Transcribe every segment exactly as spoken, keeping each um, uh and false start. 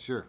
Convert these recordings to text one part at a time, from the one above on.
Sure.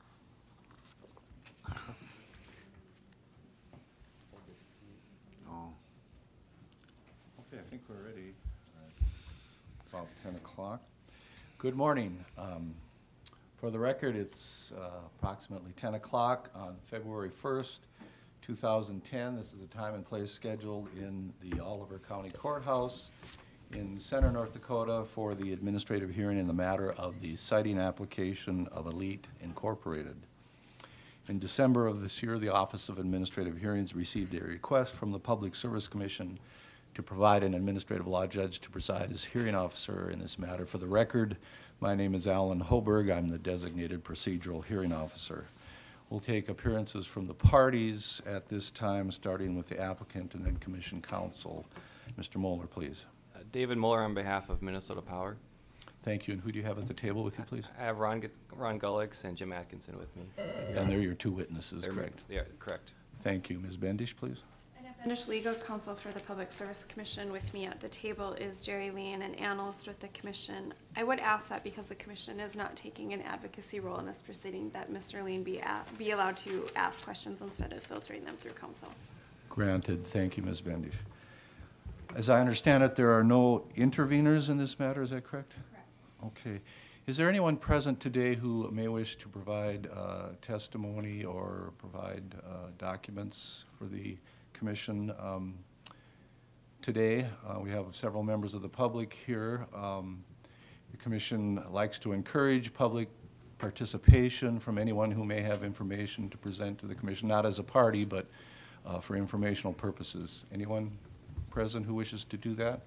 Oh, Okay, I think we're ready. It's about ten o'clock. Good morning. Um, For the record, it's uh, approximately ten o'clock on February first, two thousand ten. This is a time and place scheduled in the Oliver County Courthouse in Center, North Dakota for the administrative hearing in the matter of the citing application of Elite Incorporated. In December of this year, the Office of Administrative Hearings received a request from the Public Service Commission to provide an administrative law judge to preside as hearing officer in this matter. For the record, my name is Alan Hoberg. I'm the designated procedural hearing officer. We'll take appearances from the parties at this time, starting with the applicant and then commission counsel. Mister Moeller, please. Uh, David Mueller on behalf of Minnesota Power. Thank you. And who do you have at the table with you, please? I have Ron, Gu- Ron Gullix and Jim Atkinson with me. And they're your two witnesses, They're- correct? Yeah, correct. Thank you. Miz Bendish, please. And Bendish Legal Counsel for the Public Service Commission. With me at the table is Jerry Lean, an analyst with the commission. I would ask that because the commission is not taking an advocacy role in this proceeding, that Mister Lean be, a- be allowed to ask questions instead of filtering them through counsel. Granted. Thank you, Miz Bendish. As I understand it, there are no interveners in this matter, is that correct? Correct. Okay. Is there anyone present today who may wish to provide uh, testimony or provide uh, documents for the commission? Um, today, uh, we have several members of the public here. Um, the commission likes to encourage public participation from anyone who may have information to present to the commission, not as a party, but uh, for informational purposes. Anyone present who wishes to do that?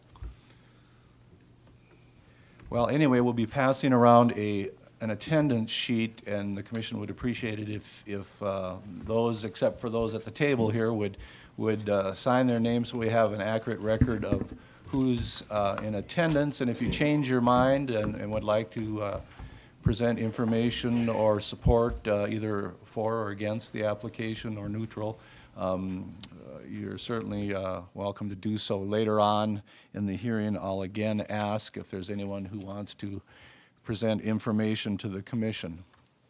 Well, anyway, we'll be passing around a, an attendance sheet, and the commission would appreciate it if, if uh, those, except for those at the table here, would, would uh, sign their names so we have an accurate record of who's uh, in attendance. And if you change your mind and, and would like to uh, present information or support uh, either for or against the application or neutral, um, uh, you're certainly uh, welcome to do so. Later on in the hearing, I'll again ask if there's anyone who wants to present information to the commission.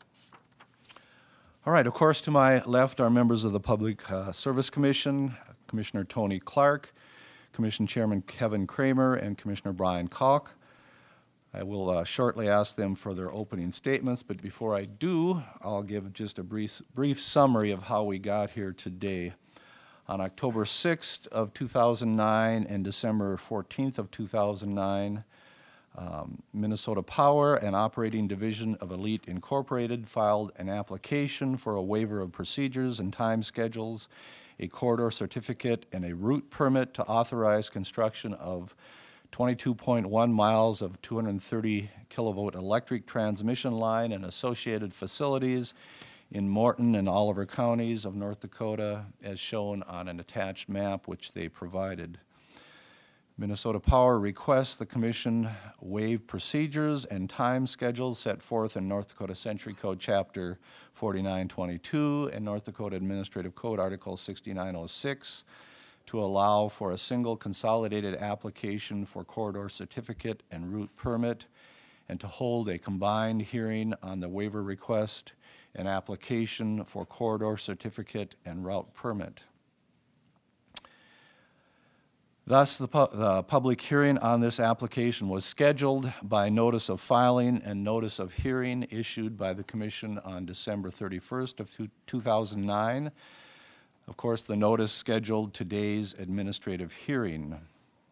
All right, of course, to my left are members of the Public uh, Service Commission, Commissioner Tony Clark, Commission Chairman Kevin Kramer, and Commissioner Brian Kalk. I will uh, shortly ask them for their opening statements, but before I do, I'll give just a brief, brief summary of how we got here today. On October sixth of two thousand nine and December fourteenth of two thousand nine, um, Minnesota Power and Operating Division of Elite Incorporated filed an application for a waiver of procedures and time schedules, a corridor certificate, and a route permit to authorize construction of twenty-two point one miles of two hundred thirty kilovolt electric transmission line and associated facilities in Morton and Oliver counties of North Dakota, as shown on an attached map which they provided. Minnesota Power requests the commission waive procedures and time schedules set forth in North Dakota Century Code Chapter forty-nine twenty-two and North Dakota Administrative Code Article sixty-nine oh six to allow for a single consolidated application for corridor certificate and route permit, and to hold a combined hearing on the waiver request and application for corridor certificate and route permit. Thus, the, pu- the public hearing on this application was scheduled by notice of filing and notice of hearing issued by the commission on December thirty-first of two thousand nine. Of course, the notice scheduled today's administrative hearing,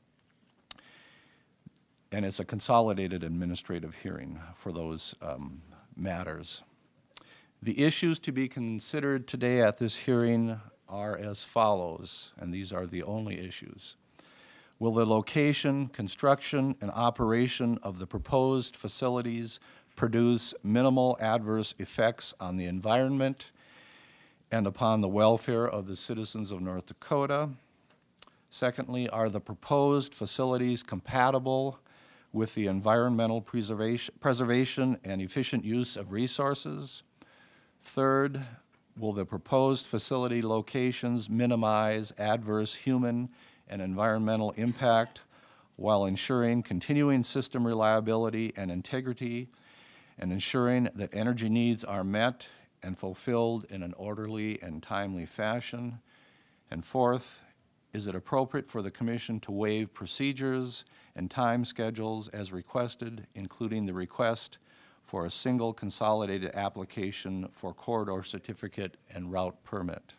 and it's a consolidated administrative hearing for those um, matters. The issues to be considered today at this hearing are as follows, and these are the only issues. Will the location, construction, and operation of the proposed facilities produce minimal adverse effects on the environment and upon the welfare of the citizens of North Dakota? Secondly, are the proposed facilities compatible with the environmental preservation, preservation and efficient use of resources? Third, will the proposed facility locations minimize adverse human and environmental impact while ensuring continuing system reliability and integrity? and ensuring that energy needs are met and fulfilled in an orderly and timely fashion? And fourth, is it appropriate for the Commission to waive procedures and time schedules as requested, including the request for a single consolidated application for corridor certificate and route permit?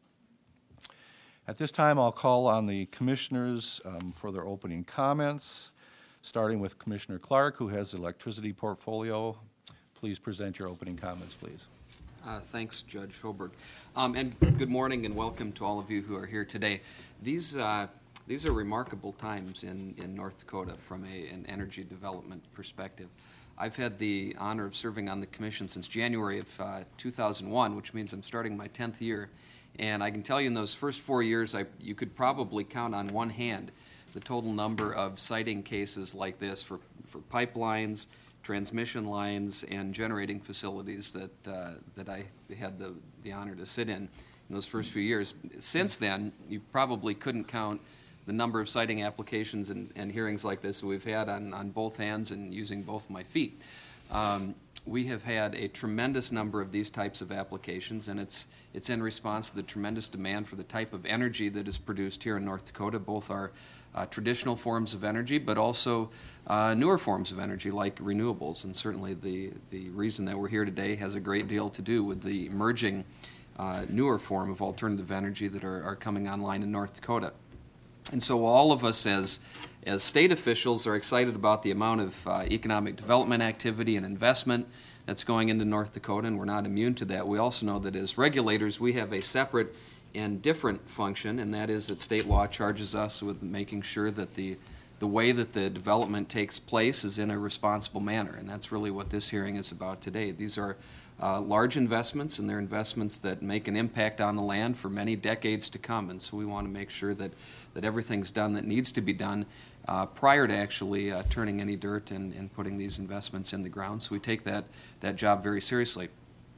At this time, I'll call on the commissioners um, for their opening comments, starting with Commissioner Clark, who has the electricity portfolio. Please present your opening comments, please. Uh, thanks, Judge Hoberg. Um, and good morning and welcome to all of you who are here today. These, uh, these are remarkable times in, in North Dakota from a, an energy development perspective. I've had the honor of serving on the commission since January of uh, two thousand one, which means I'm starting my tenth year. And I can tell you in those first four years, I, you could probably count on one hand the total number of siting cases like this for, for pipelines, transmission lines, and generating facilities that uh, that I had the, the honor to sit in in those first few years. Since then, you probably couldn't count the number of siting applications and, and hearings like this that we've had on, on both hands and using both my feet. Um, we have had a tremendous number of these types of applications, and it's it's in response to the tremendous demand for the type of energy that is produced here in North Dakota, both our uh, traditional forms of energy, but also uh, newer forms of energy like renewables. And certainly the, the reason that we're here today has a great deal to do with the emerging uh, newer form of alternative energy that are, are coming online in North Dakota. And so all of us as as state officials are excited about the amount of uh, economic development activity and investment that's going into North Dakota, and we're not immune to that. We also know that as regulators, we have a separate and different function, and that is that state law charges us with making sure that the the way that the development takes place is in a responsible manner, and that's really what this hearing is about today. These are uh, large investments, and they're investments that make an impact on the land for many decades to come, and so we want to make sure that, that everything's done that needs to be done uh, prior to actually uh, turning any dirt and, and putting these investments in the ground. So we take that, that job very seriously.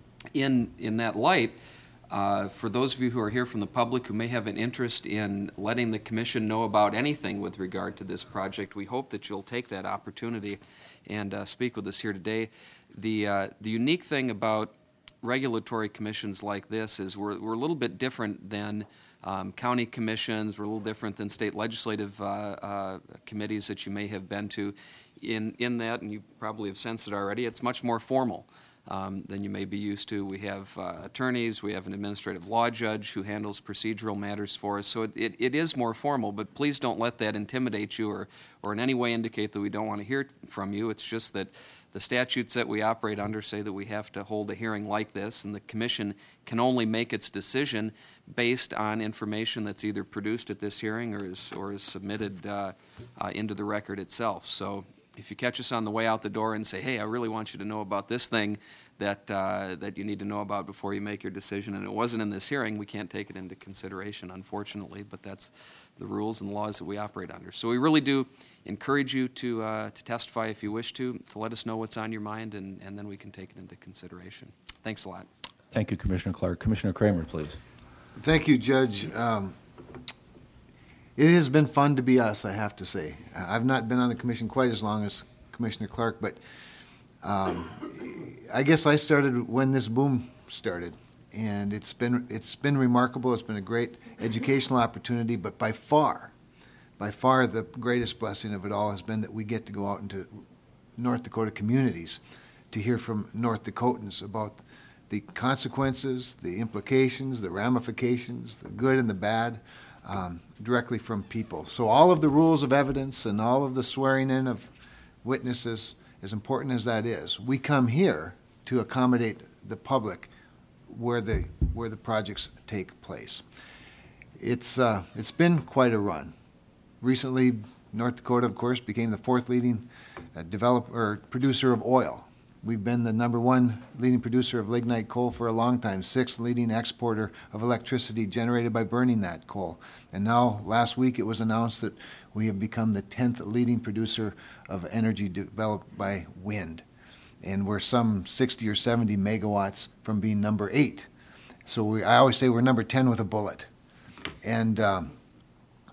In, in that light, Uh, for those of you who are here from the public who may have an interest in letting the Commission know about anything with regard to this project, we hope that you'll take that opportunity and uh, speak with us here today. The, uh, the unique thing about regulatory commissions like this is we're, we're a little bit different than um, county commissions, we're a little different than state legislative uh, uh, committees that you may have been to in, in that, and you probably have sensed it already, it's much more formal. Um, than you may be used to. We have uh, attorneys, we have an administrative law judge who handles procedural matters for us, so it, it, it is more formal, but please don't let that intimidate you or, or in any way indicate that we don't want to hear from you. It's just that the statutes that we operate under say that we have to hold a hearing like this, and the Commission can only make its decision based on information that's either produced at this hearing or is, or is submitted uh, uh, into the record itself. So if you catch us on the way out the door and say, hey, I really want you to know about this thing that uh, that you need to know about before you make your decision, and it wasn't in this hearing, we can't take it into consideration, unfortunately, but that's the rules and laws that we operate under. So we really do encourage you to uh, to testify if you wish to, to let us know what's on your mind, and, and then we can take it into consideration. Thanks a lot. Thank you, Commissioner Clark. Commissioner Kramer, please. Thank you, Judge. Um, It has been fun to be us, I have to say. I've not been on the commission quite as long as Commissioner Clark, but um, I guess I started when this boom started, and it's been it's been remarkable. It's been a great educational opportunity, but by far, by far the greatest blessing of it all has been that we get to go out into North Dakota communities to hear from North Dakotans about the consequences, the implications, the ramifications, the good and the bad, Um, directly from people. So all of the rules of evidence and all of the swearing in of witnesses, as important as that is, we come here to accommodate the public where the where the projects take place. It's uh, it's been quite a run. Recently, North Dakota, of course, became the fourth leading uh, developer or producer of oil. We've been the number one leading producer of lignite coal for a long time, sixth leading exporter of electricity generated by burning that coal. And now, last week, it was announced that we have become the tenth leading producer of energy developed by wind. And we're some sixty or seventy megawatts from being number eight. So we, I always say we're number ten with a bullet. And um,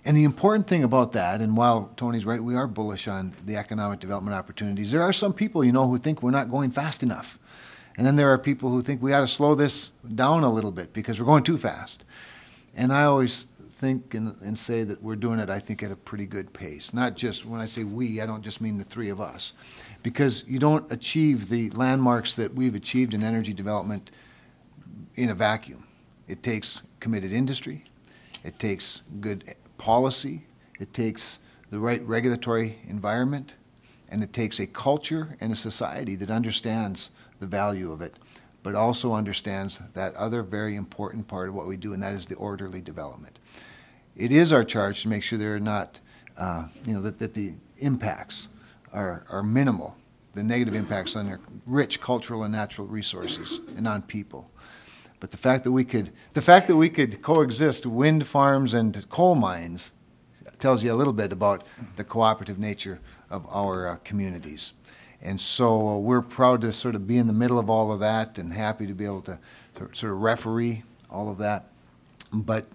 And the important thing about that, and while Tony's right, we are bullish on the economic development opportunities, there are some people, you know, who think we're not going fast enough. And then there are people who think we ought to slow this down a little bit because we're going too fast. And I always think and, and say that we're doing it, I think, at a pretty good pace. Not just, when I say we, I don't just mean the three of us. Because you don't achieve the landmarks that we've achieved in energy development in a vacuum. It takes committed industry, it takes good policy, it takes the right regulatory environment, and it takes a culture and a society that understands the value of it, but also understands that other very important part of what we do, and that is the orderly development. It is our charge to make sure there are not, uh, you know, that, that the impacts are, are minimal, the negative impacts on their rich cultural and natural resources and on people. But the fact that we could, the fact that we could coexist wind farms and coal mines tells you a little bit about the cooperative nature of our uh, communities. And so uh, we're proud to sort of be in the middle of all of that and happy to be able to, to sort of referee all of that. But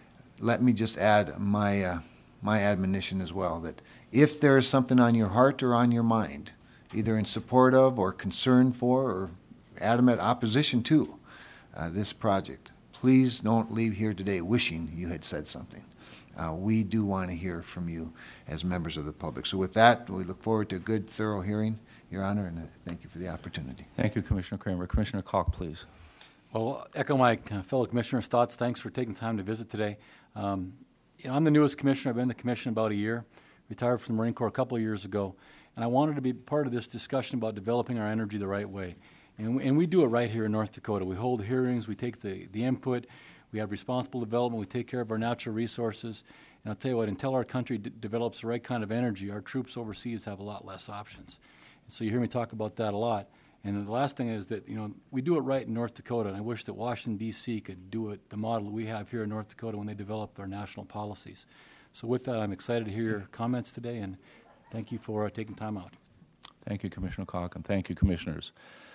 let me just add my, uh, my admonition as well, that if there is something on your heart or on your mind, either in support of or concern for or adamant opposition to uh, this project, please don't leave here today wishing you had said something. Uh, we do want to hear from you as members of the public. So with that, we look forward to a good, thorough hearing, Your Honor, and uh, thank you for the opportunity. Thank you, Commissioner Kramer. Commissioner Kalk, please. Well, echo my uh, fellow commissioners' thoughts. Thanks for taking time to visit today. Um, you know, I'm the newest commissioner. I've been in the commission about a year. Retired from the Marine Corps a couple of years ago, and I wanted to be part of this discussion about developing our energy the right way. And we, and we do it right here in North Dakota. We hold hearings. We take the, the input. We have responsible development. We take care of our natural resources. And I'll tell you what, until our country d- develops the right kind of energy, our troops overseas have a lot less options. And so you hear me talk about that a lot. And the last thing is that, you know, we do it right in North Dakota, and I wish that Washington, D C could do it, the model we have here in North Dakota when they develop our national policies. So with that, I'm excited to hear your comments today, and thank you for uh, taking time out. Thank you, Commissioner Kalk, and thank you, Commissioners.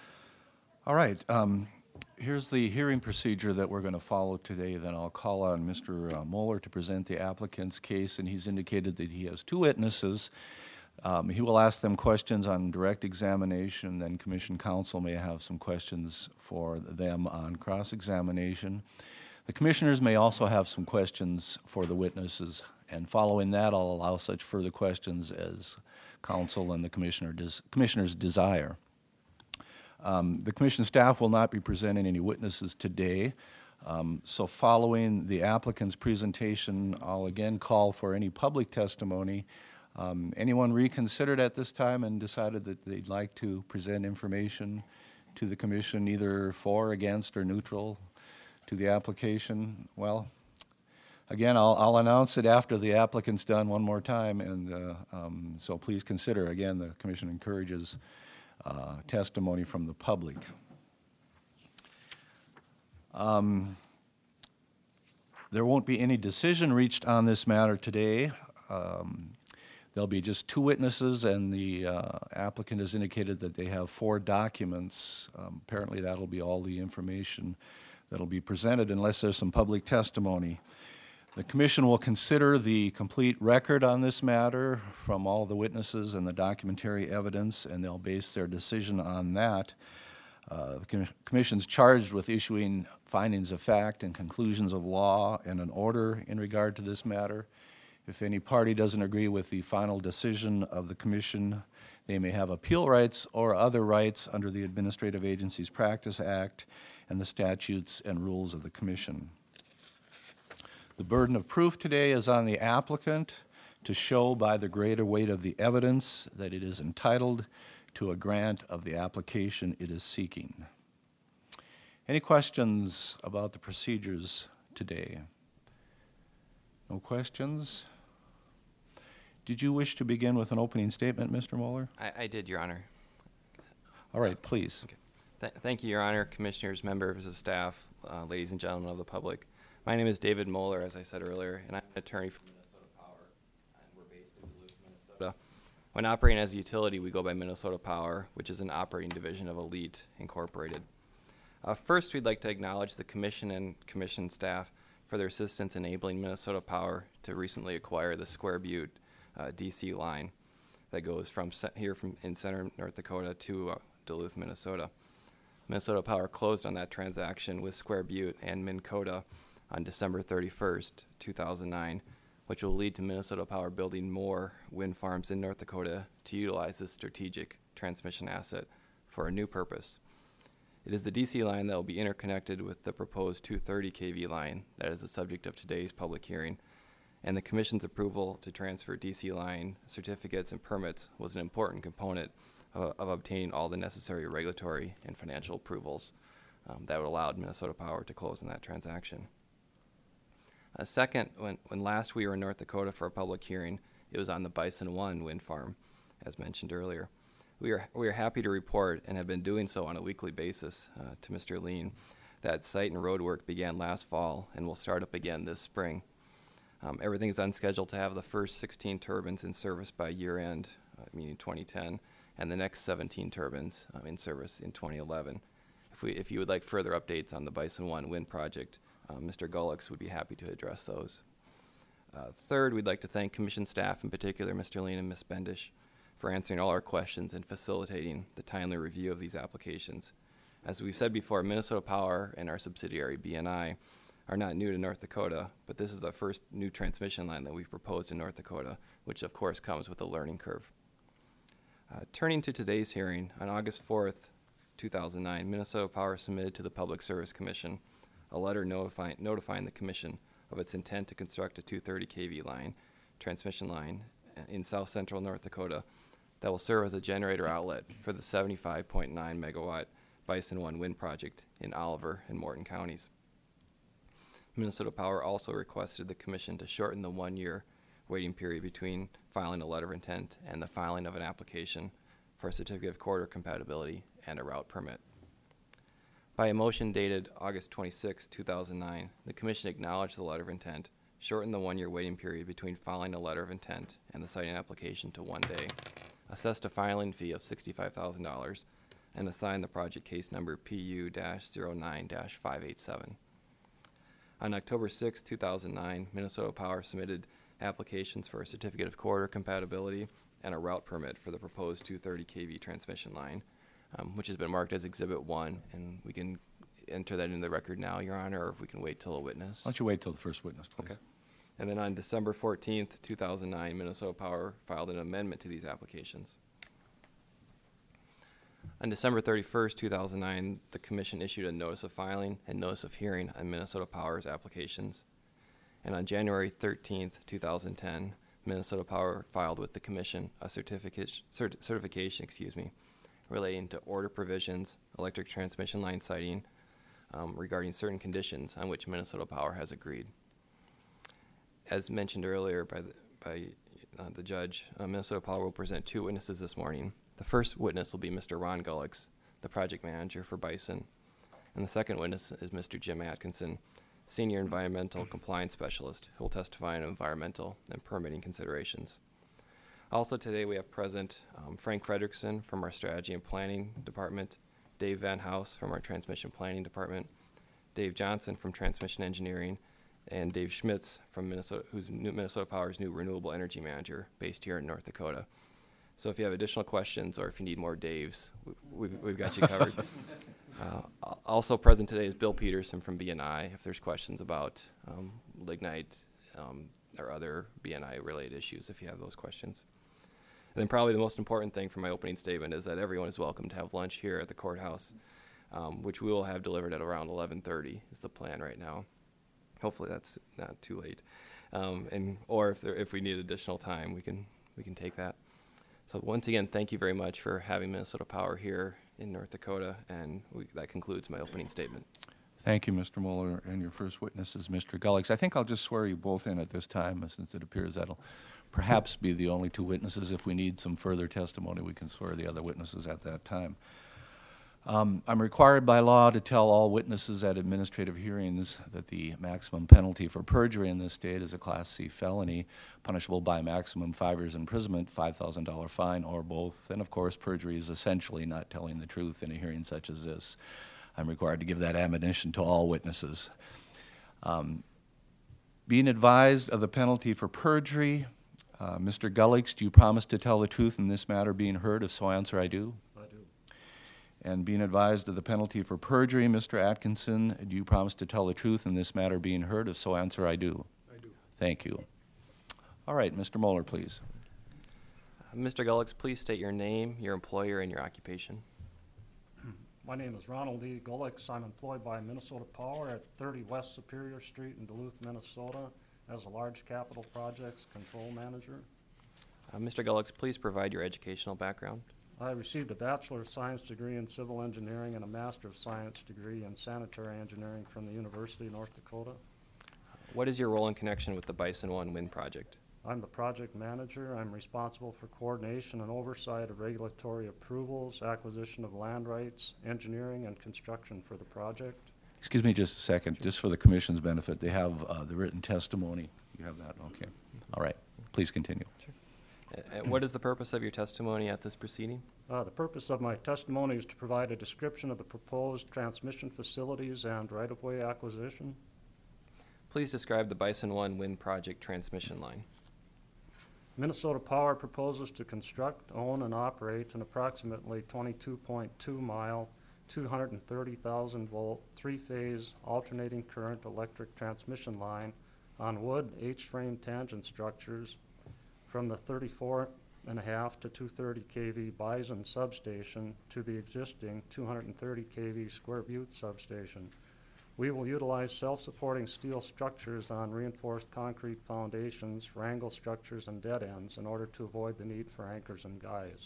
All right, um, here's the hearing procedure that we're going to follow today. Then I'll call on Mister Uh, Moeller to present the applicant's case, and he's indicated that he has two witnesses. Um, he will ask them questions on direct examination, then Commission Counsel may have some questions for them on cross-examination. The Commissioners may also have some questions for the witnesses, and following that, I'll allow such further questions as Council and the Commissioner des- Commissioners desire. Um, the Commission staff will not be presenting any witnesses today, um, so following the applicant's presentation, I'll again call for any public testimony. Um, anyone reconsidered at this time and decided that they'd like to present information to the Commission, either for, against, or neutral to the application? Well, again, I'll, I'll announce it after the applicant's done one more time, and uh, um, so please consider. Again, the Commission encourages uh, testimony from the public. Um, there won't be any decision reached on this matter today. Um, There'll be just two witnesses, and the uh, applicant has indicated that they have four documents. Um, apparently that'll be all the information that'll be presented unless there's some public testimony. The Commission will consider the complete record on this matter from all the witnesses and the documentary evidence, and they'll base their decision on that. Uh, the com- Commission's charged with issuing findings of fact and conclusions of law and an order in regard to this matter. If any party doesn't agree with the final decision of the Commission, they may have appeal rights or other rights under the Administrative Agencies Practice Act and the statutes and rules of the Commission. The burden of proof today is on the applicant to show by the greater weight of the evidence that it is entitled to a grant of the application it is seeking. Any questions about the procedures today? No questions? Did you wish to begin with an opening statement, Mister Moeller? I, I did, Your Honor. All right, please. Okay. Th- thank you, Your Honor, Commissioners, members of staff, uh, ladies and gentlemen of the public. My name is David Moeller, as I said earlier, and I'm an attorney from Minnesota Power, and we're based in Duluth, Minnesota. When operating as a utility, we go by Minnesota Power, which is an operating division of Elite Incorporated. Uh, first, we'd like to acknowledge the Commission and Commission staff for their assistance enabling Minnesota Power to recently acquire the Square Butte uh, D C line that goes from ce- here from in center North Dakota to uh, Duluth, Minnesota. Minnesota Power closed on that transaction with Square Butte and Mincota on December thirty-first, two thousand nine, which will lead to Minnesota Power building more wind farms in North Dakota to utilize this strategic transmission asset for a new purpose. It is the D C line that will be interconnected with the proposed two thirty K V line that is the subject of today's public hearing, and the Commission's approval to transfer D C line certificates and permits was an important component of, of obtaining all the necessary regulatory and financial approvals um, that would allow Minnesota Power to close on that transaction. Uh, second, when, when last we were in North Dakota for a public hearing, it was on the Bison One wind farm, as mentioned earlier. We are, we are happy to report, and have been doing so on a weekly basis uh, to Mister Lean, that site and road work began last fall and will start up again this spring. Um, everything is on schedule to have the first sixteen turbines in service by year end, uh, meaning twenty ten, and the next seventeen turbines um, in service in twenty eleven. If, we, if you would like further updates on the Bison One wind project, uh, Mister Gullix would be happy to address those. Uh, third, we'd like to thank Commission staff, in particular Mister Lean and Miz Bendish, for answering all our questions and facilitating the timely review of these applications. As we've said before, Minnesota Power and our subsidiary B N I are not new to North Dakota, but this is the first new transmission line that we've proposed in North Dakota, which of course comes with a learning curve. Uh, turning to today's hearing, on August fourth, two thousand nine, Minnesota Power submitted to the Public Service Commission a letter notifying, notifying the Commission of its intent to construct a two thirty K V line, transmission line, in south central North Dakota that will serve as a generator outlet for the seventy-five point nine megawatt Bison One wind project in Oliver and Morton counties. Minnesota Power also requested the Commission to shorten the one-year waiting period between filing a letter of intent and the filing of an application for a certificate of corridor compatibility and a route permit. By a motion dated August twenty-sixth, two thousand nine, the Commission acknowledged the letter of intent, shortened the one-year waiting period between filing a letter of intent and the citing application to one day, assessed a filing fee of sixty-five thousand dollars, and assigned the project case number P U zero nine dash five eight seven. On October sixth, two thousand nine, Minnesota Power submitted applications for a certificate of corridor compatibility and a route permit for the proposed two thirty K V transmission line, um, which has been marked as Exhibit one, and we can enter that into the record now, Your Honor, or if we can wait till a witness. Why don't you wait till the first witness, please? Okay. And then on December fourteenth, two thousand nine, Minnesota Power filed an amendment to these applications. On December thirty-first, two thousand nine, the Commission issued a notice of filing and notice of hearing on Minnesota Power's applications. And on January thirteenth, two thousand ten, Minnesota Power filed with the Commission a certificate, cert, certification, excuse me, relating to order provisions, electric transmission line siting, um, regarding certain conditions on which Minnesota Power has agreed. As mentioned earlier by the, by uh, the judge, uh, Minnesota Power will present two witnesses this morning. The first witness will be Mister Ron Gullix, the project manager for Bison, and the second witness is Mister Jim Atkinson, senior environmental compliance specialist, who will testify on environmental and permitting considerations. Also today we have present um, Frank Frederickson from our strategy and planning department, Dave Van House from our transmission planning department, Dave Johnson from transmission engineering, and Dave Schmitz from Minnesota, who's new Minnesota Power's new renewable energy manager based here in North Dakota. So if you have additional questions or if you need more Daves, we, we've, we've got you covered. uh, also present today is Bill Peterson from B N I, if there's questions about um, lignite um, or other B N I related issues, if you have those questions. And then probably the most important thing for my opening statement is that everyone is welcome to have lunch here at the courthouse, um, which we will have delivered at around eleven thirty is the plan right now. Hopefully that's not too late. Um, and or if there, if we need additional time, we can we can take that. So once again, thank you very much for having Minnesota Power here in North Dakota, and we, that concludes my opening statement. Thank you, Mister Mueller, and your first witness is Mister Gullix. I think I'll just swear you both in at this time, since it appears that'll perhaps be the only two witnesses. If we need some further testimony, we can swear the other witnesses at that time. Um, I'm required by law to tell all witnesses at administrative hearings that the maximum penalty for perjury in this state is a Class C felony, punishable by maximum five years imprisonment, five thousand dollars fine, or both. And of course, perjury is essentially not telling the truth in a hearing such as this. I'm required to give that admonition to all witnesses. Um, Being advised of the penalty for perjury, uh, Mister Gullix, do you promise to tell the truth in this matter being heard? If so, answer, I do. I do. And being advised of the penalty for perjury, Mister Atkinson, do you promise to tell the truth in this matter being heard? If so, answer, I do. I do. Thank you. All right, Mister Moeller, please. Uh, Mister Gullix, please state your name, your employer, and your occupation. My name is Ronald E. Gullix. I'm employed by Minnesota Power at thirty West Superior Street in Duluth, Minnesota, as a large capital projects control manager. Uh, Mister Gullix, please provide your educational background. I received a Bachelor of Science degree in Civil Engineering and a Master of Science degree in Sanitary Engineering from the University of North Dakota. What is your role in connection with the Bison One Wind Project? I'm the project manager. I'm responsible for coordination and oversight of regulatory approvals, acquisition of land rights, engineering, and construction for the project. Excuse me just a second, just for the commission's benefit, they have uh, the written testimony. You have that? Okay. All right. Please continue. Uh, uh, what is the purpose of your testimony at this proceeding? Uh, the purpose of my testimony is to provide a description of the proposed transmission facilities and right-of-way acquisition. Please describe the Bison One Wind Project transmission line. Minnesota Power proposes to construct, own, and operate an approximately twenty-two point two mile, two hundred thirty thousand volt, three-phase alternating current electric transmission line on wood H-frame tangent structures from the thirty-four and a half to two hundred thirty k V Bison substation to the existing two hundred thirty k V Square Butte substation. We will utilize self-supporting steel structures on reinforced concrete foundations, wrangle structures, and dead ends in order to avoid the need for anchors and guys.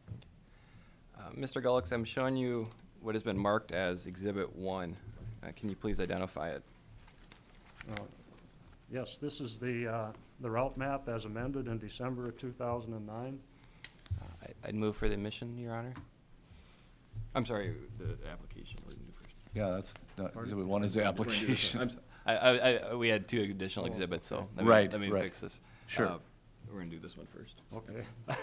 Uh, Mister Gullix, I'm showing you what has been marked as Exhibit one. Uh, can you please identify it? Uh, Yes, this is the, uh, the route map as amended in December of two thousand nine. Uh, I, I'd move for the admission, Your Honor. I'm sorry, the application. What did we do first? Yeah, that's, uh, exhibit one is the application. I'm s- I, I, I, we had two additional exhibits, so let me, Right, let me right. fix this. Sure. Uh, We're gonna do this one first. Okay.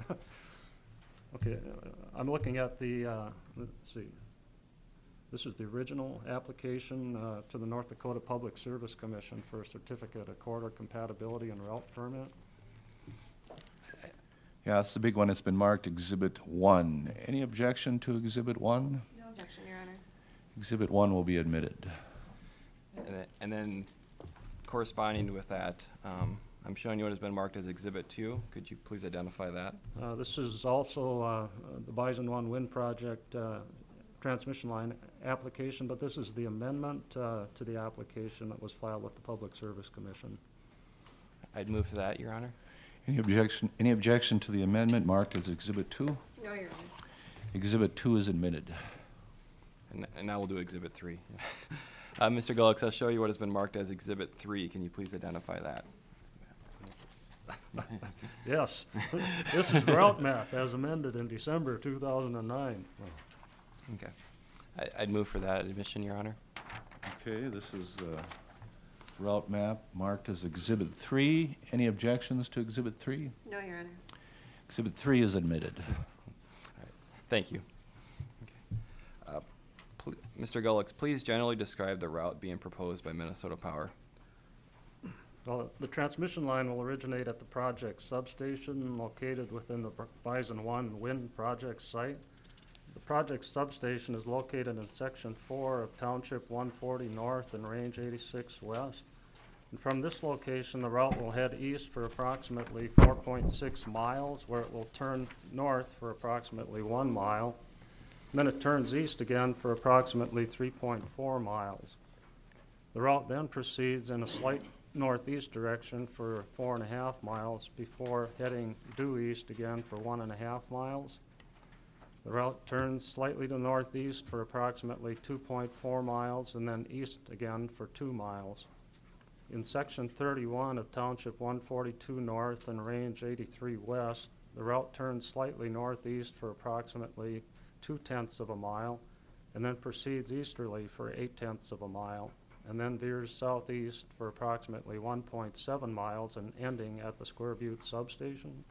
Okay, uh, I'm looking at the, uh, let's see. This is the original application uh, to the North Dakota Public Service Commission for a certificate of corridor compatibility and route permit. Yeah, that's the big one. It's been marked Exhibit one. Any objection to Exhibit one? No objection, Your Honor. Exhibit one will be admitted. And then, and then corresponding with that, um, I'm showing you what has been marked as Exhibit two. Could you please identify that? Uh, This is also uh, the Bison One Wind Project uh, transmission line application, but this is the amendment uh, to the application that was filed with the Public Service Commission. I'd move for that, Your Honor. Any objection, any objection to the amendment marked as Exhibit two? No, Your Honor. Exhibit two is admitted. And, and now we'll do Exhibit three. uh, Mister Gullix, I'll show you what has been marked as Exhibit three. Can you please identify that? Yes, this is the route map as amended in December two thousand nine. Okay. I, I'd move for that admission, Your Honor. Okay, this is the route map marked as Exhibit three. Any objections to Exhibit three? No, Your Honor. Exhibit three is admitted. Thank you. Okay. Uh, pl- Mister Gullix, please generally describe the route being proposed by Minnesota Power. Well, the transmission line will originate at the project substation located within the Bison One Wind Project site. The project substation is located in Section four of Township one forty North and Range eighty-six West. And from this location, the route will head east for approximately four point six miles, where it will turn north for approximately one mile. And then it turns east again for approximately three point four miles. The route then proceeds in a slight northeast direction for four and a half miles before heading due east again for one and a half miles. The route turns slightly to northeast for approximately two point four miles and then east again for two miles. In section thirty-one of Township one forty-two North and Range eighty-three West, the route turns slightly northeast for approximately two tenths of a mile and then proceeds easterly for eight tenths of a mile, and then veers southeast for approximately one point seven miles and ending at the Square Butte substation.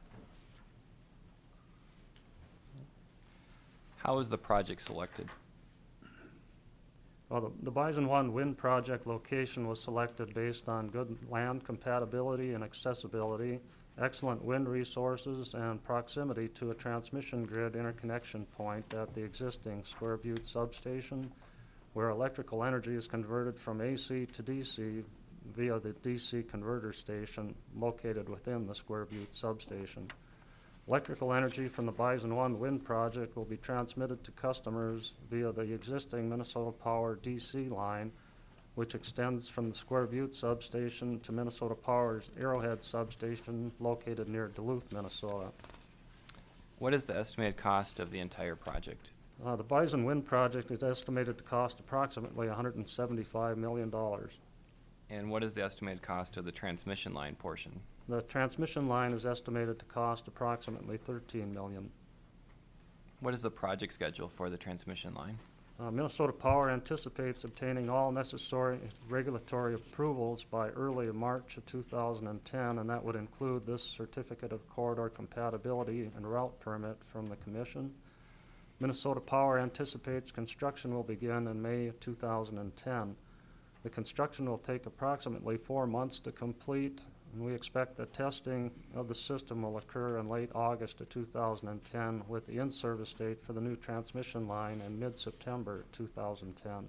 How is the project selected? Well, the, the Bison One wind project location was selected based on good land compatibility and accessibility, excellent wind resources, and proximity to a transmission grid interconnection point at the existing Square Butte substation, where electrical energy is converted from A C to D C via the D C converter station located within the Square Butte substation. Electrical energy from the Bison One wind project will be transmitted to customers via the existing Minnesota Power D C line, which extends from the Square Butte substation to Minnesota Power's Arrowhead substation located near Duluth, Minnesota. What is the estimated cost of the entire project? Uh, the Bison wind project is estimated to cost approximately one hundred seventy-five million dollars. And what is the estimated cost of the transmission line portion? The transmission line is estimated to cost approximately thirteen million dollars. What is the project schedule for the transmission line? Uh, Minnesota Power anticipates obtaining all necessary regulatory approvals by early March of two thousand ten, and that would include this certificate of corridor compatibility and route permit from the Commission. Minnesota Power anticipates construction will begin in May of two thousand ten. The construction will take approximately four months to complete, and we expect that testing of the system will occur in late August of two thousand ten, with the in-service date for the new transmission line in mid-September two thousand ten.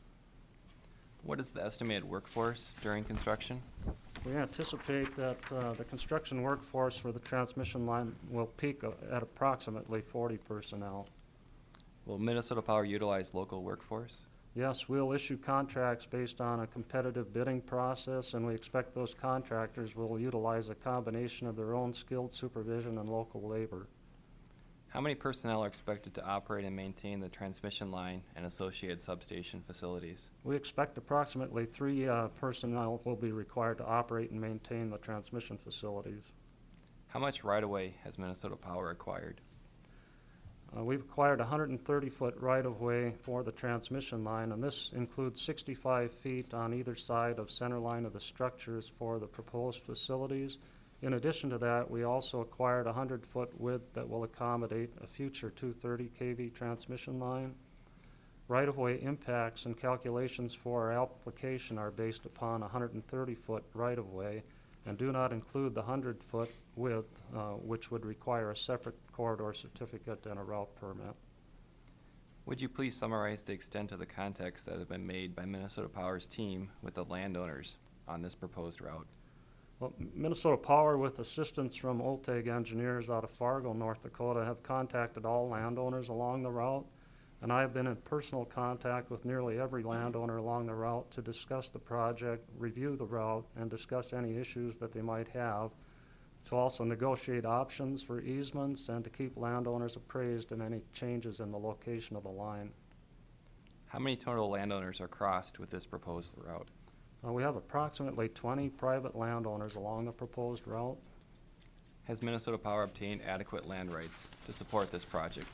What is the estimated workforce during construction? We anticipate that uh, the construction workforce for the transmission line will peak uh, at approximately forty personnel. Will Minnesota Power utilize local workforce? Yes, we'll issue contracts based on a competitive bidding process, and we expect those contractors will utilize a combination of their own skilled supervision and local labor. How many personnel are expected to operate and maintain the transmission line and associated substation facilities? We expect approximately three uh, personnel will be required to operate and maintain the transmission facilities. How much right-of-way has Minnesota Power acquired? Uh, we've acquired a one hundred thirty foot right-of-way for the transmission line, and this includes sixty-five feet on either side of center line of the structures for the proposed facilities. In addition to that, we also acquired a one hundred foot width that will accommodate a future two hundred thirty k V transmission line. Right-of-way impacts and calculations for our application are based upon a one hundred thirty foot right-of-way and do not include the one hundred foot width, uh, which would require a separate corridor certificate and a route permit. Would you please summarize the extent of the contacts that have been made by Minnesota Power's team with the landowners on this proposed route? Well, Minnesota Power, with assistance from Olteg engineers out of Fargo, North Dakota, have contacted all landowners along the route, and I have been in personal contact with nearly every landowner along the route to discuss the project, review the route, and discuss any issues that they might have, to also negotiate options for easements and to keep landowners appraised of any changes in the location of the line. How many total landowners are crossed with this proposed route? Uh, we have approximately twenty private landowners along the proposed route. Has Minnesota Power obtained adequate land rights to support this project?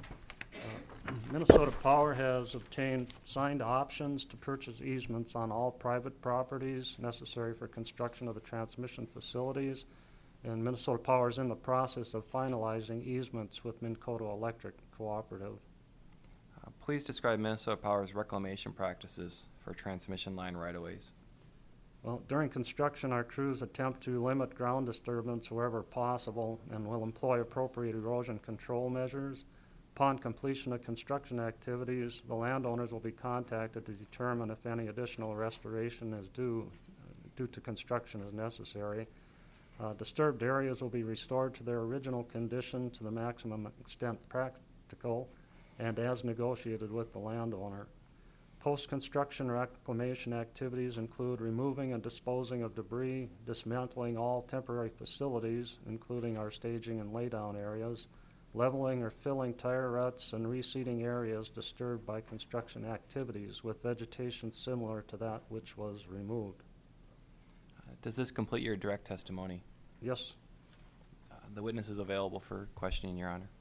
Uh, Minnesota Power has obtained signed options to purchase easements on all private properties necessary for construction of the transmission facilities, and Minnesota Power is in the process of finalizing easements with Mincoto Electric Cooperative. Uh, please describe Minnesota Power's reclamation practices for transmission line right-of-ways. Well, during construction, our crews attempt to limit ground disturbance wherever possible and will employ appropriate erosion control measures. Upon completion of construction activities, the landowners will be contacted to determine if any additional restoration is due, uh, due to construction is necessary. Uh, disturbed areas will be restored to their original condition to the maximum extent practical and as negotiated with the landowner. Post-construction reclamation activities include removing and disposing of debris, dismantling all temporary facilities, including our staging and laydown areas, leveling or filling tire ruts, and reseeding areas disturbed by construction activities with vegetation similar to that which was removed. Uh, does this complete your direct testimony? Yes. Uh, the witness is available for questioning, Your Honor.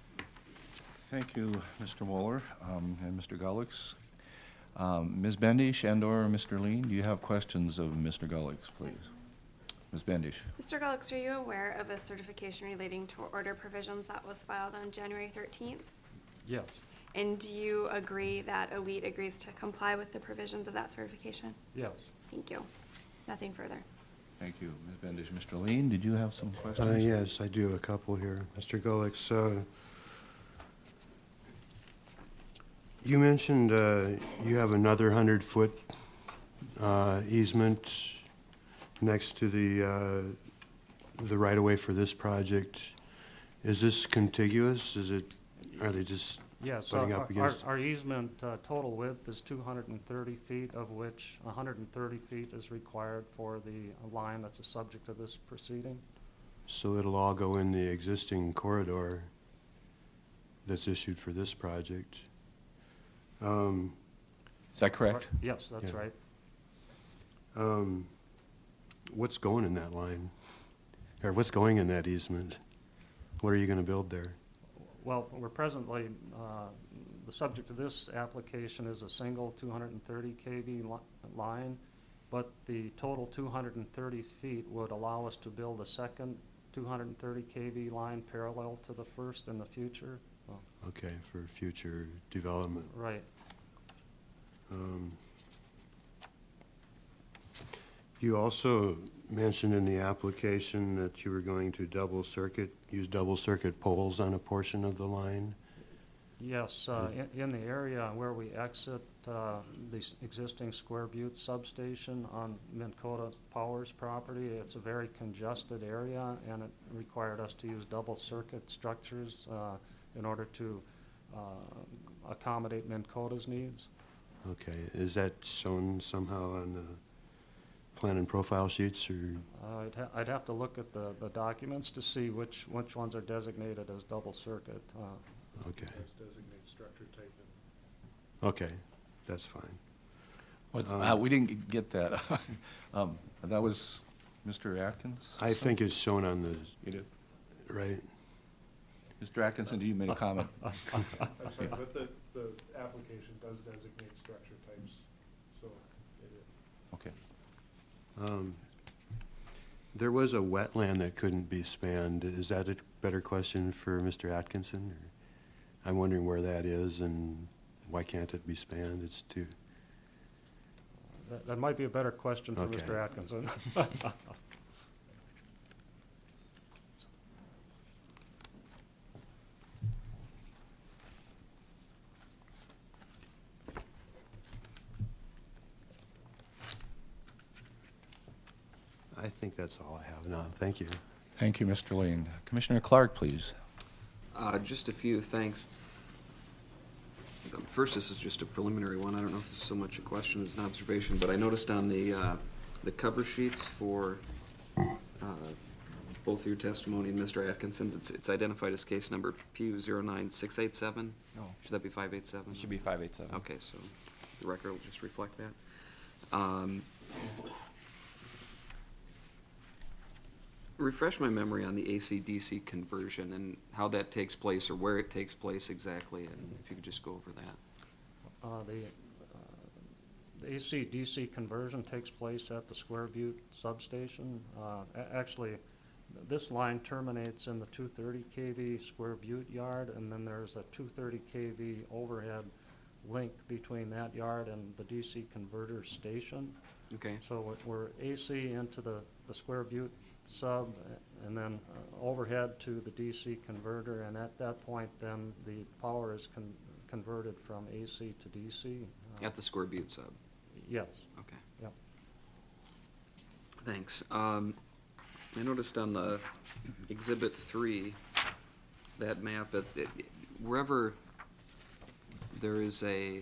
Thank you, Mister Moeller um, and Mister Gullix. Um, Miz Bendish and or Mister Lean, do you have questions of Mister Gullix, please? Miz Bendish. Mister Gullix, are you aware of a certification relating to order provisions that was filed on January thirteenth? Yes. And do you agree that Elite agrees to comply with the provisions of that certification? Yes. Thank you. Nothing further. Thank you, Miz Bendish. Mister Lean, did you have some questions? Uh, Yes, I do, a couple here. Mister Golix, uh, you mentioned uh, you have another hundred-foot easement next to the, uh, the right-of-way for this project. Is this contiguous? Is it, are they just Yes, butting our- up against? our, our easement, uh, total width is two hundred and thirty feet, of which one hundred and thirty feet is required for the line that's a subject of this proceeding. So it'll all go in the existing corridor that's issued for this project? Um, Is that correct? Yes, that's Yeah. right. um, What's going in that line? Or what's going in that easement? What are you gonna build there? Well, we're presently, uh, the subject of this application is a single two hundred and thirty K V li- line, but the total two hundred and thirty feet would allow us to build a second two hundred and thirty K V line parallel to the first in the future. Well, Okay, for future development. Right. Um, You also mentioned in the application that you were going to double circuit, use double circuit poles on a portion of the line. Yes, uh, in, in the area where we exit uh, the s- existing Square Butte substation on Minn Kota Power's property, it's a very congested area, and it required us to use double circuit structures uh, in order to uh, accommodate Minn Kota's needs. Okay, is that shown somehow on the plan and profile sheets, or? Uh, I'd, ha- I'd have to look at the, the documents to see which, which ones are designated as double circuit. Uh, Okay, designate structure type. okay, that's fine. What's, Um, uh, we didn't get that. Um, That was Mister Atkins? I think it's shown on the, You did. right? Mister Atkinson, did you make a comment? I'm sorry, but the, the application does designate structure types, so it is. Okay. Um, There was a wetland that couldn't be spanned. Is that a better question for Mister Atkinson? Or I'm wondering where that is and why can't it be spanned? It's too, That, that might be a better question for Okay. Mister Atkinson. I think that's all I have now. Thank you. Thank you, Mister Lean. Commissioner Clark, please. Uh, Just a few, thanks. Um, First, this is just a preliminary one. I don't know if this is so much a question as an observation, but I noticed on the, uh, the cover sheets for uh, both your testimony and Mister Atkinson's, it's, it's identified as case number P U zero nine six eight seven. No. Should that be five eight seven? It should be five eight seven. Okay, so the record will just reflect that. Um, Refresh my memory on the A C D C conversion and how that takes place, or where it takes place exactly, and if you could just go over that. Uh, The uh, the A C D C conversion takes place at the Square Butte substation. Uh, a- Actually, this line terminates in the two thirty K V Square Butte yard, and then there's a two thirty K V overhead link between that yard and the D C converter station. Okay, So we're we're A C into the, the Square Butte sub, uh, and then uh, overhead to the D C converter, and at that point, then the power is con- converted from A C to D C. Uh, at the Square Butte sub, Yes, okay. yep. Thanks. Um, I noticed on the exhibit three, that map, it, it, wherever there is a,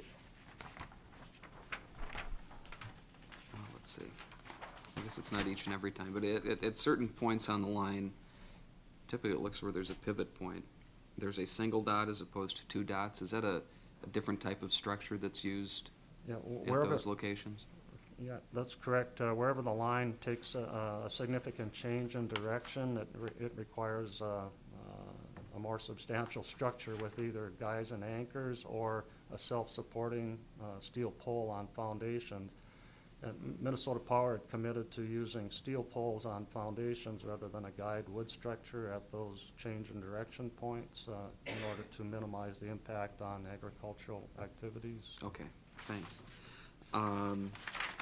oh, let's see, I guess it's not each and every time, but it, it, at certain points on the line, typically it looks where there's a pivot point. There's a single dot as opposed to two dots. Is that a, a different type of structure that's used Yeah, w- at wherever, those locations? yeah, that's correct. Uh, Wherever the line takes a, a significant change in direction, it, re- it requires uh, uh, a more substantial structure with either guys and anchors or a self-supporting uh, steel pole on foundations. And Minnesota Power had committed to using steel poles on foundations rather than a guide wood structure at those change in direction points uh, in order to minimize the impact on agricultural activities. Okay, thanks. Um,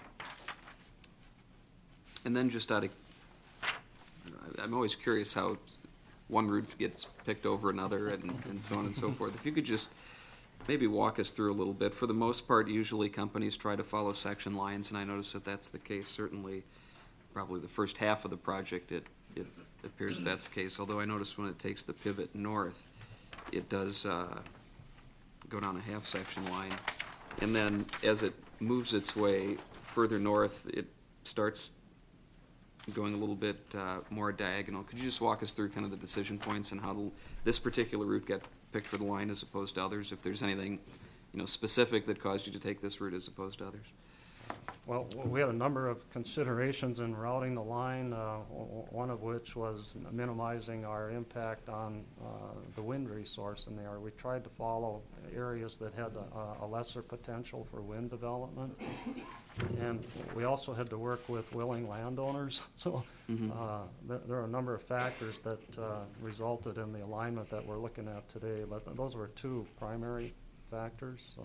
and then just out of, I'm always curious how one route gets picked over another and, and so on and so forth. If you could just maybe walk us through a little bit. For the most part, usually companies try to follow section lines, and I notice that that's the case. Certainly, probably the first half of the project, it, it appears that's the case. Although I notice when it takes the pivot north, it does uh, go down a half section line. And then as it moves its way further north, it starts going a little bit uh, more diagonal. Could you just walk us through kind of the decision points and how the, this particular route got picked for the line as opposed to others, if there's anything, you know, specific that caused you to take this route as opposed to others? Well, w- we had a number of considerations in routing the line, uh, w- w- one of which was minimizing our impact on uh, the wind resource in there. We tried to follow areas that had a, a lesser potential for wind development. And we also had to work with willing landowners. So Mhm. uh, there, there are a number of factors that uh, resulted in the alignment that we're looking at today, but th- those were two primary factors. So.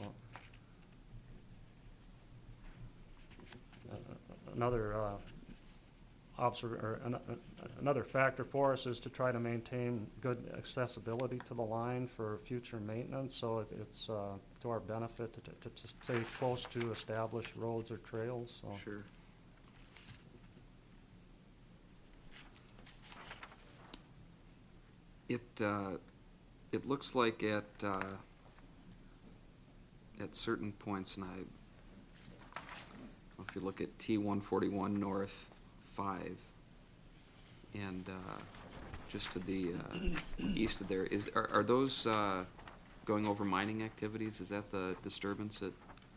Uh, Another uh, observ- or an- uh, another factor for us is to try to maintain good accessibility to the line for future maintenance. So it, it's uh, to our benefit to, to, to stay close to established roads or trails. So. Sure. It, uh, it looks like at, uh, at certain points, and I, if you look at T one forty-one North five, and uh, just to the uh, east of there, is, are, are those uh, going over mining activities? Is that the disturbance that?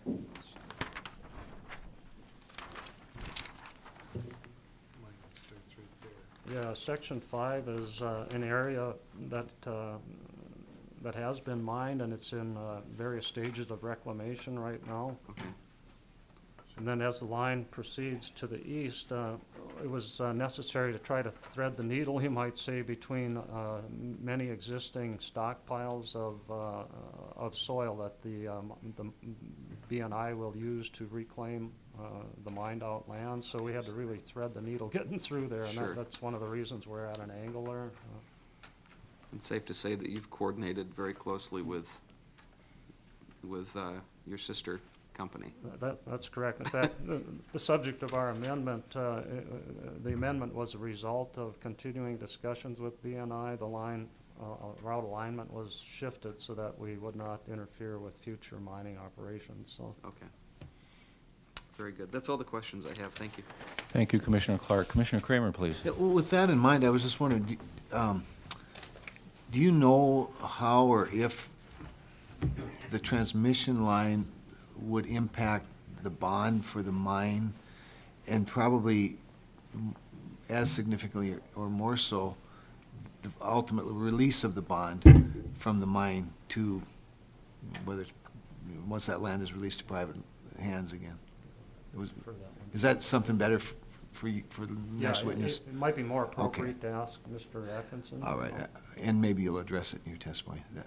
Mine starts right there. Yeah, section five is uh, an area that uh, that has been mined, and it's in uh, various stages of reclamation right now. Okay. And then as the line proceeds to the east, uh, it was uh, necessary to try to thread the needle, you might say, between uh, m- many existing stockpiles of, uh, of soil that the, um, the B and I will use to reclaim uh, the mined-out land. So we had to really thread the needle getting through there, and Sure. that, that's one of the reasons we're at an angle there. Uh, It's safe to say that you've coordinated very closely with, with uh, your sister company. That, that's correct. In fact, the, the subject of our amendment, uh, uh, the amendment was a result of continuing discussions with B N I. The line, uh, route alignment was shifted so that we would not interfere with future mining operations, so. Okay. Very good. That's all the questions I have. Thank you. Thank you, Commissioner Clark. Commissioner Kramer, please. Yeah, well, with that in mind, I was just wondering, do, um, do you know how or if the transmission line would impact the bond for the mine, and probably m- as significantly or- or more so, the ultimate release of the bond from the mine to whether, it's- once that land is released to private hands again? It was, for that one. is that something better f- for you, for the Yeah, next it- witness? It it might be more appropriate to ask Mister Atkinson. All right, uh, and maybe you'll address it in your testimony. Uh,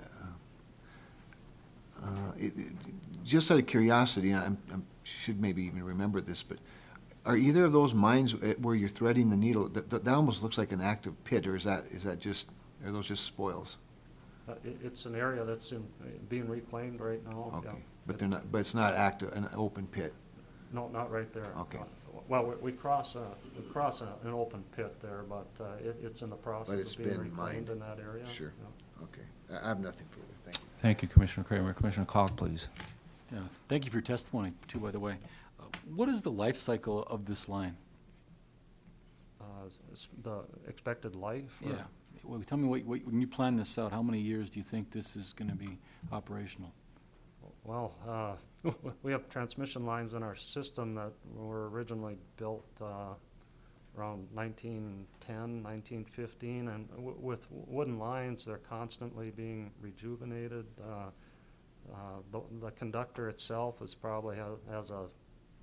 uh, it- it- Just out of curiosity, and I'm- I should maybe even remember this, but are either of those mines uh, where you're threading the needle, that, that that almost looks like an active pit, or is that, is that just, are those just spoils? Uh, it- It's an area that's in, being reclaimed right now. yeah. Okay, but they're not, but it's not active, an open pit? No, not right there. Okay. Uh, Well, we- we cross, a- we cross a- an open pit there, but uh, it, it's in the process it's of being been reclaimed mined. in that area. Sure. yeah. Okay, I I have nothing further, thank you. Thank you, Commissioner Kramer. Commissioner Clark, please. Yeah, thank you for your testimony, too, by the way. Uh, What is the life cycle of this line? Uh, s- s- The expected life? or- Yeah. Well, tell me, what, what- when you plan this out, how many years do you think this is going to be operational? Well, uh, we have transmission lines in our system that were originally built uh, around nineteen ten, nineteen fifteen, and w- with wooden lines, they're constantly being rejuvenated. Uh, uh, The the conductor itself is probably ha- has a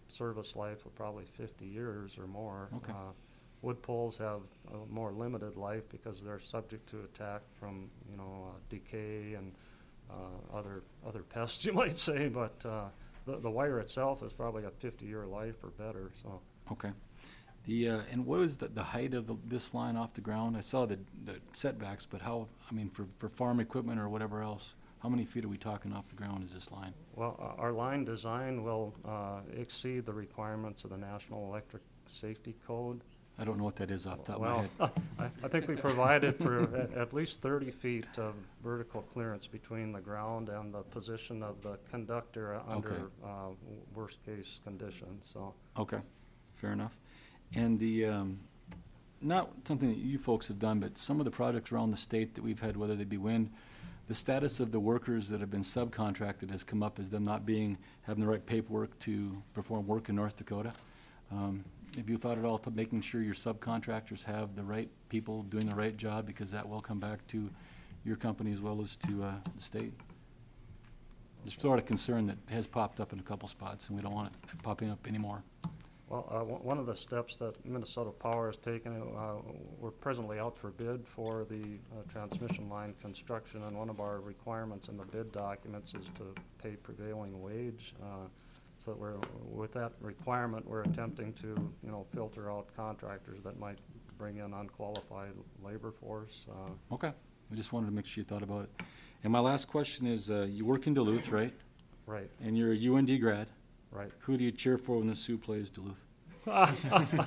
service life of probably fifty years or more. Okay. Uh, Wood poles have a more limited life because they're subject to attack from, you know, uh, decay and uh, other other pests, you might say. But uh, the the wire itself has probably got fifty-year life or better. So Okay. The, uh, and what is the, the height of the, this line off the ground? I saw the, the setbacks, but how, I mean, for, for farm equipment or whatever else, how many feet are we talking off the ground is this line? well, uh, our line design will uh, exceed the requirements of the National Electric Safety Code. I don't know what that is off the top of my Well, head. I, I think we provided for at, at least thirty feet of vertical clearance between the ground and the position of the conductor under Okay. uh, worst-case conditions, so. Okay, fair enough. And the, um, not something that you folks have done, but some of the projects around the state that we've had, whether they be wind, the status of the workers that have been subcontracted has come up as them not being, having the right paperwork to perform work in North Dakota. Um, Have you thought at all to making sure your subcontractors have the right people doing the right job, because that will come back to your company as well as to uh, the state? There's sort of concern that has popped up in a couple spots, and we don't want it popping up anymore. Well, uh, one one of the steps that Minnesota Power has taken, uh, we're presently out for bid for the uh, transmission line construction, and one of our requirements in the bid documents is to pay prevailing wage. Uh, so that we're, with that requirement, we're attempting to, you know, filter out contractors that might bring in unqualified labor force. Uh, Okay, I just wanted to make sure you thought about it. And my last question is, uh, you work in Duluth, right? right, And you're a U N D grad. right. Who do you cheer for when the Sioux plays Duluth? I'm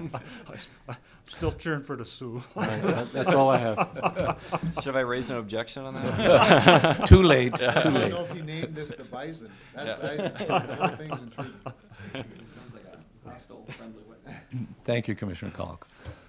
still cheering for the Sioux. All right, that- That's all I have. Should I raise an objection on that? Too late, too I don't late. know if he named this the bison. That's, I, the whole thing's intriguing. Sounds like a hostile, friendly witness. Thank you, Commissioner Kalk.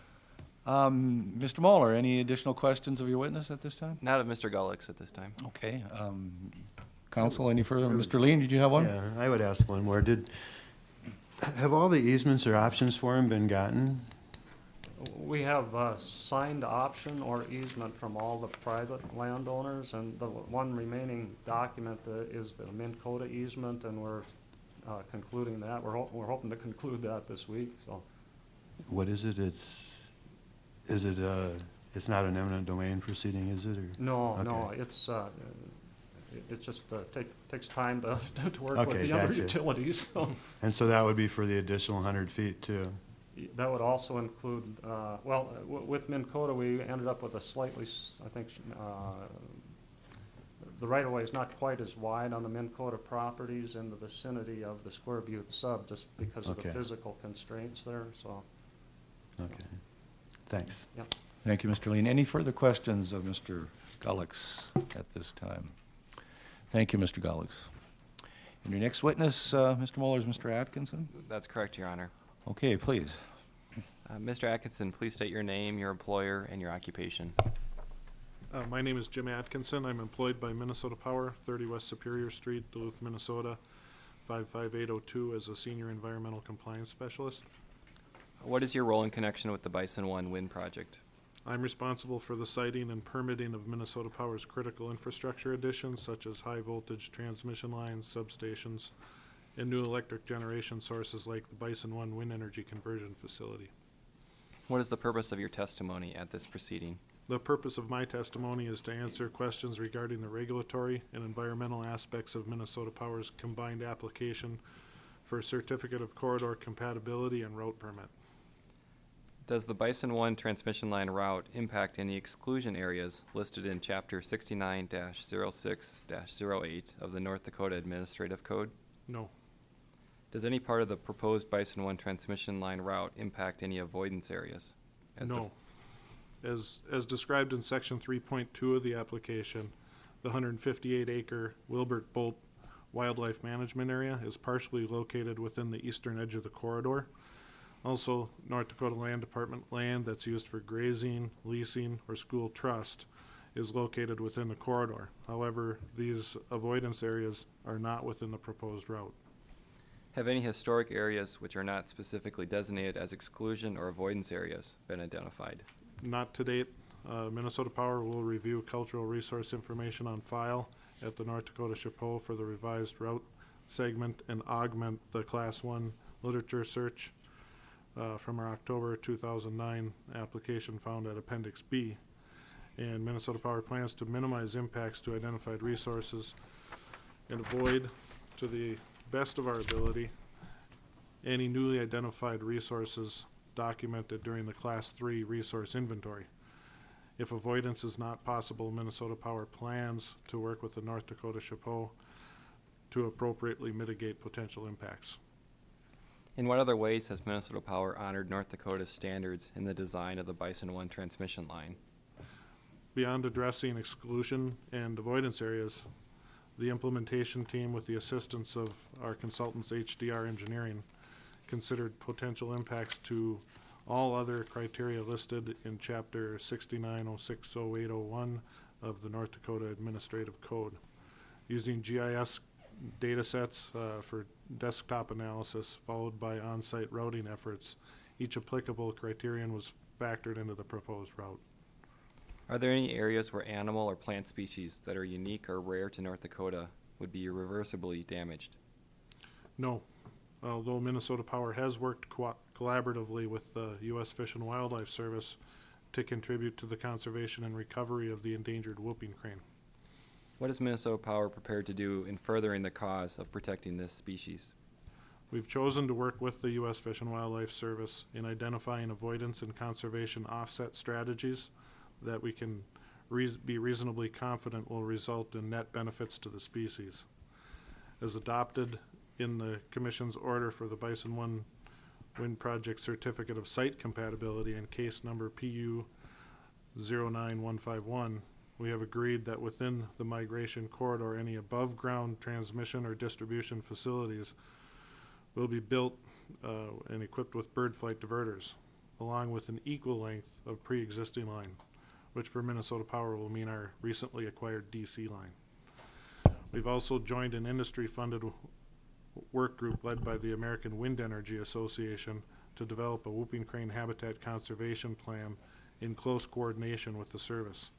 Um, Mister Moeller, any additional questions of your witness at this time? Not of Mister Gullix at this time. Okay. Um, Counsel, any further? Mister Lean, did you have one? Yeah, I would ask one more. Did, have all the easements or options for him been gotten? We have uh, signed option or easement from all the private landowners, and the one remaining document uh, is the Minn Kota easement, and we're uh, concluding that. We're, ho- we're hoping to conclude that this week, so. What is it? It's, is it, uh, it's not an eminent domain proceeding, is it, or? No, no, Okay. it's, uh, it, it just uh, take, takes time to, to work with Okay, the other gotcha. utilities, so. And so that would be for the additional hundred feet too? That would also include, uh, well, uh, w- with Minn Kota, we ended up with a slightly, s- I think, sh- uh, the right-of-way is not quite as wide on the Minn Kota properties in the vicinity of the Square Butte sub, just because of the Okay. physical constraints there, so. Okay, thanks. Thank you, Mister Lean. Any further questions of Mister Gullix at this time? Thank you, Mister Gullix. And your next witness, uh, Mister Moeller, is Mister Atkinson? That's correct, Your Honor. Okay, please. Uh, Mister Atkinson, please state your name, your employer, and your occupation. Uh, my name is Jim Atkinson. I'm employed by Minnesota Power, thirty West Superior Street, Duluth, Minnesota, five five eight oh two, as a senior environmental compliance specialist. What is your role in connection with the Bison One wind project? I'm responsible for the siting and permitting of Minnesota Power's critical infrastructure additions, such as high-voltage transmission lines, substations, and new electric generation sources like the Bison One wind energy conversion facility. What is the purpose of your testimony at this proceeding? The purpose of my testimony is to answer questions regarding the regulatory and environmental aspects of Minnesota Power's combined application for a certificate of corridor compatibility and route permit. Does the Bison One transmission line route impact any exclusion areas listed in Chapter sixty-nine dash zero six dash zero eight of the North Dakota Administrative Code? No. Does any part of the proposed Bison One transmission line route impact any avoidance areas? As No. As, as described in section three point two of the application, the one hundred fifty-eight acre Wilbert Bolt Wildlife Management Area is partially located within the eastern edge of the corridor. Also, North Dakota Land Department land that's used for grazing, leasing, or school trust is located within the corridor. However, these avoidance areas are not within the proposed route. Have any historic areas which are not specifically designated as exclusion or avoidance areas been identified? Not to date. Uh, Minnesota Power will review cultural resource information on file at the North Dakota Chapeau for the revised route segment and augment the Class one literature search uh, from our October two thousand nine application found at Appendix B. And Minnesota Power plans to minimize impacts to identified resources and avoid, to the best of our ability, any newly identified resources documented during the Class three resource inventory. If avoidance is not possible, Minnesota Power plans to work with the North Dakota SHPO to appropriately mitigate potential impacts. In what other ways has Minnesota Power honored North Dakota's standards in the design of the Bison one transmission line? Beyond addressing exclusion and avoidance areas, the implementation team, with the assistance of our consultants H D R Engineering, considered potential impacts to all other criteria listed in Chapter sixty-nine oh six oh eight oh one of the North Dakota Administrative Code. Using G I S data sets uh, for desktop analysis, followed by on-site routing efforts, each applicable criterion was factored into the proposed route. Are there any areas where animal or plant species that are unique or rare to North Dakota would be irreversibly damaged? No. Although Minnesota Power has worked co- collaboratively with the U S Fish and Wildlife Service to contribute to the conservation and recovery of the endangered whooping crane. What is Minnesota Power prepared to do in furthering the cause of protecting this species? We've chosen to work with the U S Fish and Wildlife Service in identifying avoidance and conservation offset strategies that we can re- be reasonably confident will result in net benefits to the species. As adopted in the Commission's order for the Bison one Wind Project Certificate of Site Compatibility in case number P U zero nine one five one, we have agreed that within the migration corridor, any above-ground transmission or distribution facilities will be built uh, and equipped with bird flight diverters, along with an equal length of pre-existing line, which for Minnesota Power will mean our recently acquired D C line. We've also joined an industry-funded work group led by the American Wind Energy Association to develop a whooping crane habitat conservation plan in close coordination with the service.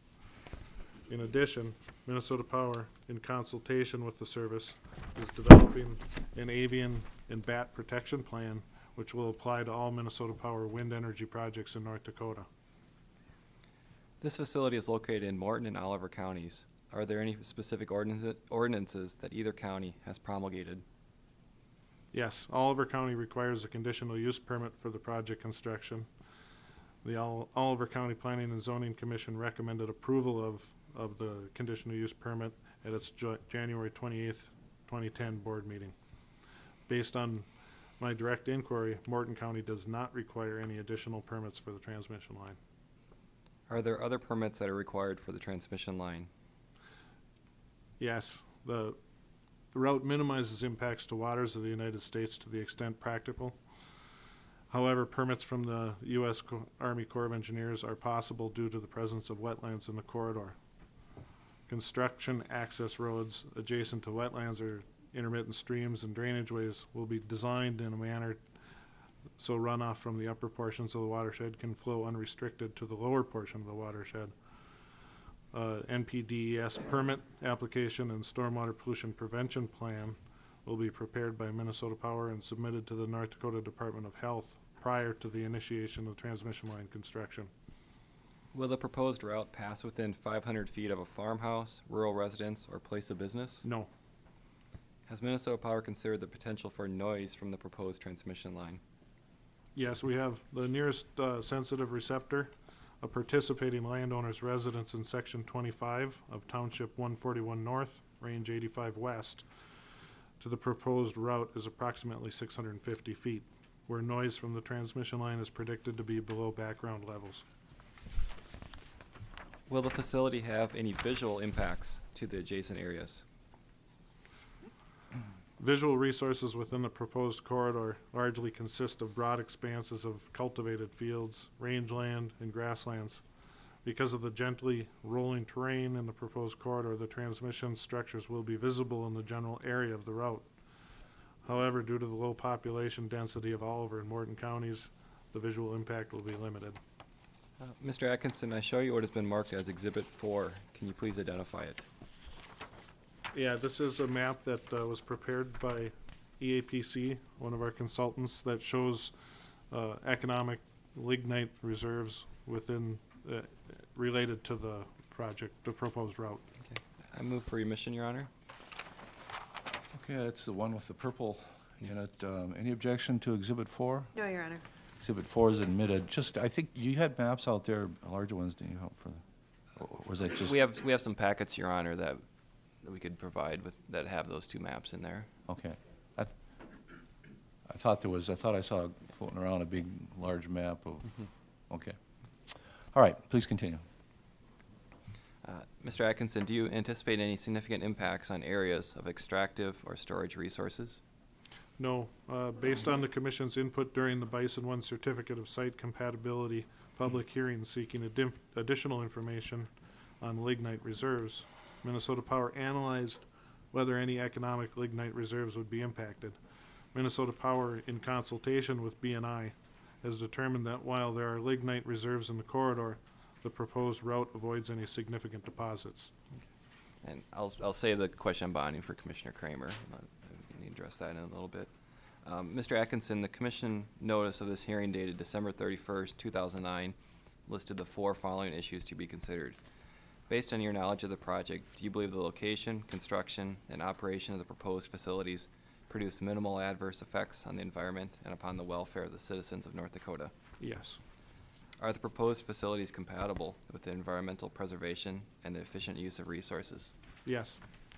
In addition, Minnesota Power, in consultation with the service, is developing an avian and bat protection plan which will apply to all Minnesota Power wind energy projects in North Dakota. This facility is located in Morton and Oliver counties. Are there any specific ordinance- ordinances that either county has promulgated? Yes, Oliver County requires a conditional use permit for the project construction. The Ol- Oliver County Planning and Zoning Commission recommended approval of, of the conditional use permit at its jo- January twenty-eighth, twenty ten board meeting. Based on my direct inquiry, Morton County does not require any additional permits for the transmission line. Are there other permits that are required for the transmission line? Yes, the The route minimizes impacts to waters of the United States to the extent practical. However, permits from the U S Co- Army Corps of Engineers are possible due to the presence of wetlands in the corridor. Construction access roads adjacent to wetlands or intermittent streams and drainage ways will be designed in a manner so runoff from the upper portions of the watershed can flow unrestricted to the lower portion of the watershed. Uh, N P D E S permit application and stormwater pollution prevention plan will be prepared by Minnesota Power and submitted to the North Dakota Department of Health prior to the initiation of transmission line construction. Will the proposed route pass within five hundred feet of a farmhouse, rural residence, or place of business? No. Has Minnesota Power considered the potential for noise from the proposed transmission line? Yes, we have the nearest uh, sensitive receptor, a participating landowner's residence in Section twenty-five of Township one forty-one North, Range eighty-five West, to the proposed route is approximately six hundred fifty feet, where noise from the transmission line is predicted to be below background levels. Will the facility have any visual impacts to the adjacent areas? Visual resources within the proposed corridor largely consist of broad expanses of cultivated fields, rangeland, and grasslands. Because of the gently rolling terrain in the proposed corridor, the transmission structures will be visible in the general area of the route. However, due to the low population density of Oliver and Morton counties, the visual impact will be limited. Uh, Mister Atkinson, I show you what has been marked as Exhibit four. Can you please identify it? Yeah, this is a map that uh, was prepared by E A P C, one of our consultants, that shows uh, economic lignite reserves within, uh, related to the project, the proposed route. I move for remission, Your Honor. Okay, that's the one with the purple in it. Um, Any objection to Exhibit four? No, Your Honor. Exhibit four is admitted. Just, I think you had maps out there, larger ones, didn't you, for, the- or was that just? We have, we have some packets, Your Honor, that, that we could provide with, that have those two maps in there. Okay. I, th- I thought there was, I thought I saw floating around a big, large map of, okay. All right, please continue. Uh, Mister Atkinson, do you anticipate any significant impacts on areas of extractive or storage resources? No, uh, based on the commission's input during the Bison One Certificate of Site Compatibility public hearing seeking addi- additional information on lignite reserves, Minnesota Power analyzed whether any economic lignite reserves would be impacted. Minnesota Power, in consultation with B and I, has determined that while there are lignite reserves in the corridor, the proposed route avoids any significant deposits. And I'll, I'll save the question on bonding for Commissioner Kramer. I'm not- I need to address that in a little bit. Um, Mister Atkinson, the commission notice of this hearing dated December thirty-first, two thousand nine listed the four following issues to be considered. Based on your knowledge of the project, do you believe the location, construction, and operation of the proposed facilities produce minimal adverse effects on the environment and upon the welfare of the citizens of North Dakota? Yes, Are the proposed facilities compatible with the environmental preservation and the efficient use of resources? yes,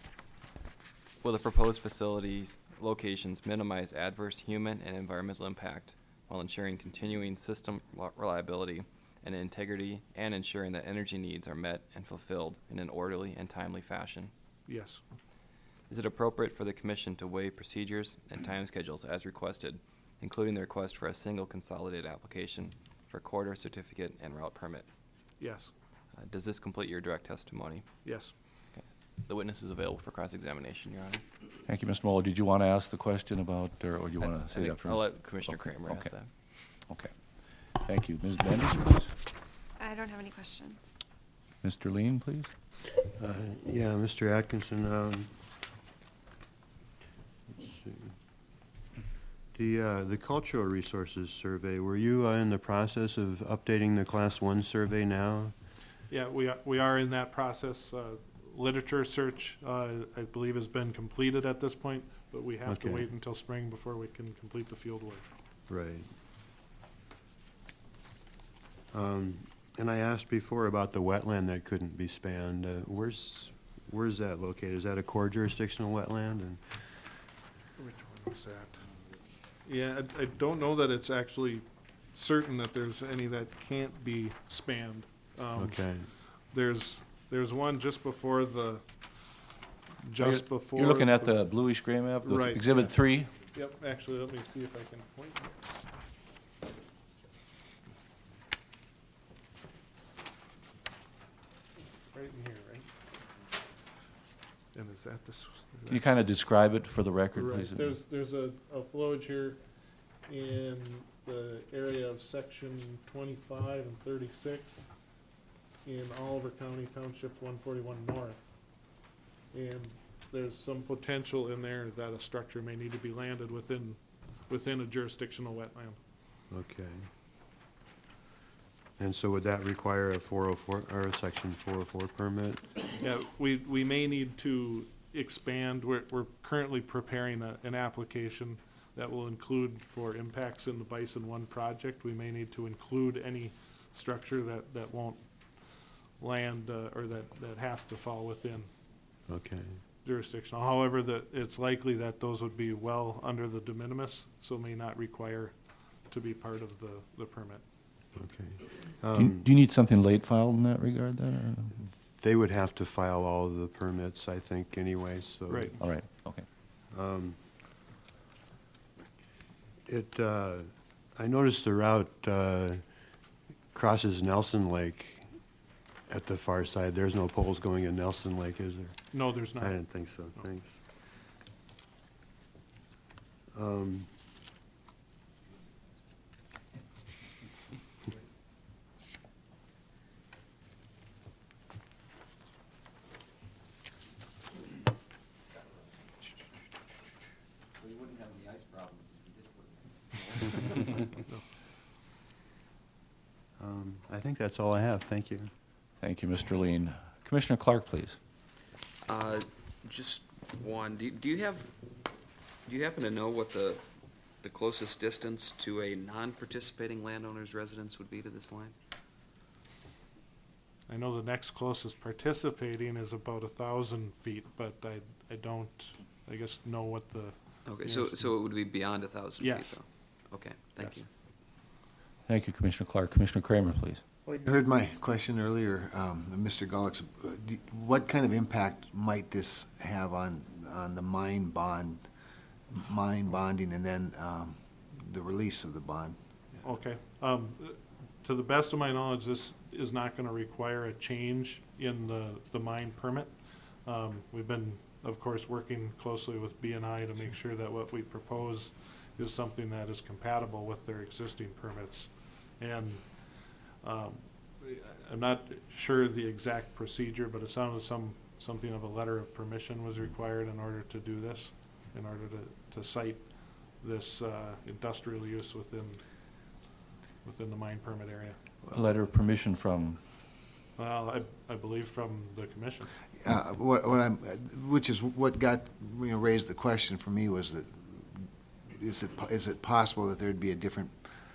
Will the proposed facilities locations minimize adverse human and environmental impact while ensuring continuing system lo- reliability and integrity and ensuring that energy needs are met and fulfilled in an orderly and timely fashion? yes, Is it appropriate for the commission to weigh procedures and time schedules as requested, including the request for a single consolidated application for corridor certificate and route permit? yes, Uh, Does this complete your direct testimony? yes. The witness is available for cross-examination, Your Honor. Thank you, Mister Muller. Did you want to ask the question about, or or you I- want I to say think that first? I'll let Commissioner Okay, Kramer ask okay. that. Okay. Thank you. Miz Bendis, please. I don't have any questions. Mister Lean, please. Uh, Yeah, Mister Atkinson, um, let's see. The, uh, the cultural resources survey, were you uh, in the process of updating the class one survey now? Yeah, we are, we are in that process. Uh, Literature search, uh, I believe, has been completed at this point, but we have to Okay. wait until spring before we can complete the field work. Right. Um, and I asked before about the wetland that couldn't be spanned. Uh, where's, where's that located? Is that a core jurisdictional wetland? And Which one was that? Yeah, I, I don't know that it's actually certain that there's any that can't be spanned. Um, Okay, There's, there's one just before the, just before. You're looking at the bluish gray map, the Right, Exhibit yeah. three? Yep, actually, let me see if I can point. Right in here, right? And is that this? is Can you that- kind of describe it for the record, Right, please? there's, there's a, a flowage here in the area of section twenty-five and thirty-six in Oliver County Township one forty-one North. And there's some potential in there that a structure may need to be landed within, within a jurisdictional wetland. okay. And so would that require a four oh four, or a section four oh four permit? Yeah, we, we may need to expand, we're, we're currently preparing a, an application that will include for impacts in the Bison One project. We may need to include any structure that, that won't land, uh, or that, that has to fall within Okay, jurisdictional. However, that, it's likely that those would be well under the de minimis, so may not require to be part of the, the permit. okay. Do you- Um, do you need something late filed in that regard then? or- They would have to file all of the permits, I think, anyway, so. Right. All right, okay. Um, It, uh, I noticed the route uh, crosses Nelson Lake at the far side. There's no poles going in Nelson Lake, is there? No, there's not. I didn't think so, thanks. Um, think that's all I have. Thank you. Thank you, Mister Lean. Commissioner Clark, please. Uh, just one, do, you- do you have, do you happen to know what the, the closest distance to a non-participating landowner's residence would be to this line? I know the next closest participating is about a thousand feet, but I, I don't, I guess, know what the. Okay, so, Yes. so it would be beyond a thousand feet, Yes. though? Okay, thank Yes. you. Thank you, Commissioner Clark. Commissioner Kramer, please. Well, you heard my question earlier, um, Mister Gullick's. Uh, do- What kind of impact might this have on, on the mine bond, mine bonding, and then um, the release of the bond? Okay. Um, to the best of my knowledge, this is not gonna require a change in the, the mine permit. Um, we've been, of course, working closely with B and I to make sure that what we propose is something that is compatible with their existing permits. And, um, I'm not sure the exact procedure, but it sounded some, something of a letter of permission was required in order to do this, in order to, to cite this, uh, industrial use within, within the mine permit area. A letter of permission from, Well, I, I believe from the commission. Uh, What, what I'm, which is what got, you know, raised the question for me was that, is it, po- is it possible that there'd be a different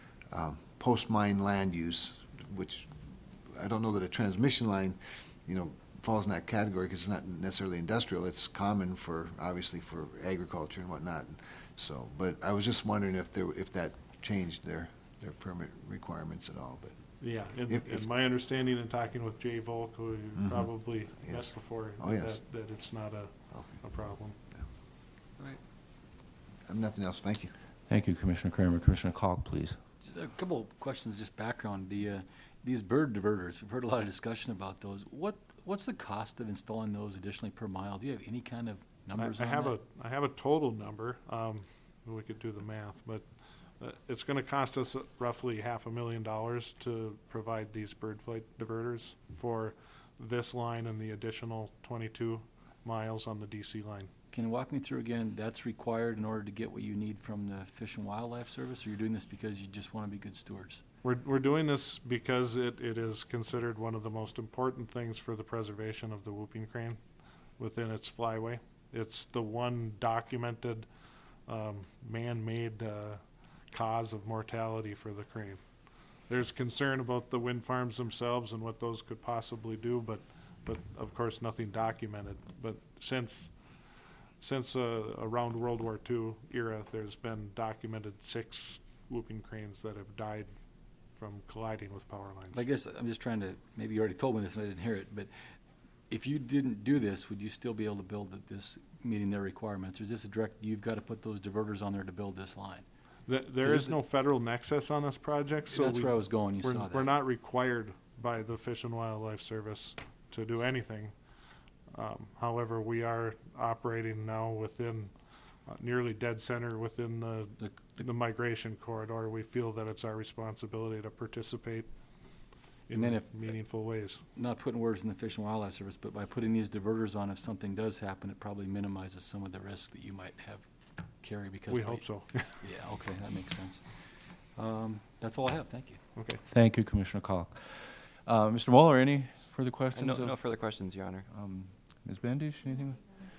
um, post-mine land use, which, I don't know that a transmission line, you know, falls in that category because it's not necessarily industrial. It's common for, obviously, for agriculture and whatnot. So, but I was just wondering if there, if that changed their, their permit requirements at all, but. Yeah, and, If- if- and my understanding in talking with Jay Volk, who you Mhm. probably met Yes. before, Oh, yes. that, that it's not a, Okay. a problem. All right. I have nothing else. Thank you. thank you, Commissioner Kramer. Commissioner Kalk, please. Just a couple of questions, just background. The, uh, these bird diverters, we've heard a lot of discussion about those. What, what's the cost of installing those additionally per mile? Do you have any kind of I, numbers I on have that? a, I have a total number, um, we could do the math, but, uh, it's gonna cost us roughly half a million dollars to provide these bird flight diverters for this line and the additional twenty-two miles on the D C line. Can you walk me through again, that's required in order to get what you need from the Fish and Wildlife Service, or you're doing this because you just want to be good stewards? We're, we're doing this because it, it is considered one of the most important things for the preservation of the whooping crane within its flyway. It's the one documented, um, man-made, uh, cause of mortality for the crane. There's concern about the wind farms themselves and what those could possibly do, but, but of course, nothing documented. But since, since, uh, around World War Two era, there's been documented six whooping cranes that have died from colliding with power lines. I guess I'm just trying to, maybe you already told me this and I didn't hear it, but if you didn't do this, would you still be able to build it this, meeting their requirements? Or is this a direct, you've got to put those diverters on there to build this line? Th- There 'Cause is it- no federal nexus on this project, so That's we- where I was going, you we're, saw that. we're not required by the Fish and Wildlife Service to do anything. Um, however, we are operating now within, uh, nearly dead center within the, The- the- the migration corridor. We feel that it's our responsibility to participate in And then if- meaningful ways. Not putting words in the Fish and Wildlife Service, but by putting these diverters on, if something does happen, it probably minimizes some of the risk that you might have carry because. We by- hope so. Yeah, okay, that makes sense. Um, That's all I have, thank you. Okay. Thank you, Commissioner Kalk. Uh, Mister Moeller, any further Uh, questions? No, of- no further questions, Your Honor. Um, Miz Bendish, anything?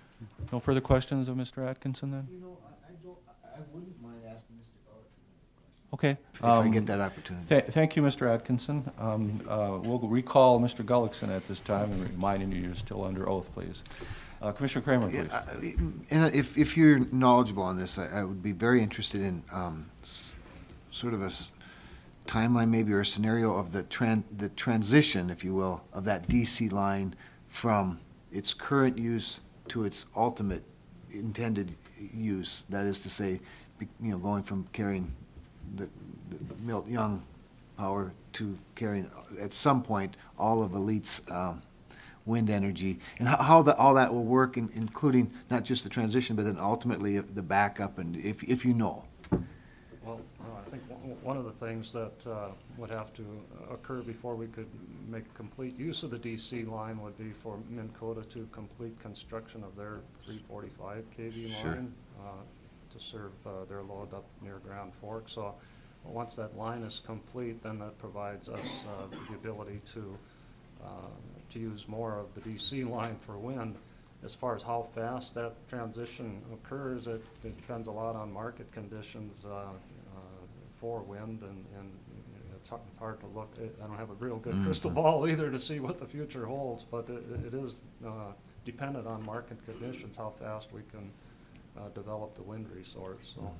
No further questions of Mister Atkinson then? You know, I, I don't, I wouldn't mind asking Mister Gullickson. Okay. If I um, get that opportunity. Th- Thank you, Mister Atkinson. Um, uh, We'll recall Mister Gullickson at this time and reminding you you're still under oath, please. Uh, Commissioner Kramer, Yeah, please. I- And if, if you're knowledgeable on this, I, I would be very interested in um, s- sort of a s- timeline maybe or a scenario of the tran, the transition, if you will, of that D C line from its current use to its ultimate intended use. That is to say, be- you know, going from carrying the, the Milt Young power to carrying, at some point, all of Elite's um, wind energy, and how, how the, all that will work, in, including not just the transition, but then ultimately if the backup, and if, if you know. Well, uh, I think one- one of the things that uh, would have to occur before we could make complete use of the D C line would be for Minn Kota to complete construction of their three forty-five K V Sure. line uh, to serve uh, their load up near Grand Forks. So Once that line is complete, then that provides us uh, the ability to, uh, to use more of the D C line for wind. As far as how fast that transition occurs, it, it depends a lot on market conditions uh, uh, for wind, and, and it's hard, it's hard to look. I don't have a real good crystal ball either to see what the future holds, but it, it is uh, dependent on market conditions, how fast we can uh, develop the wind resource. So.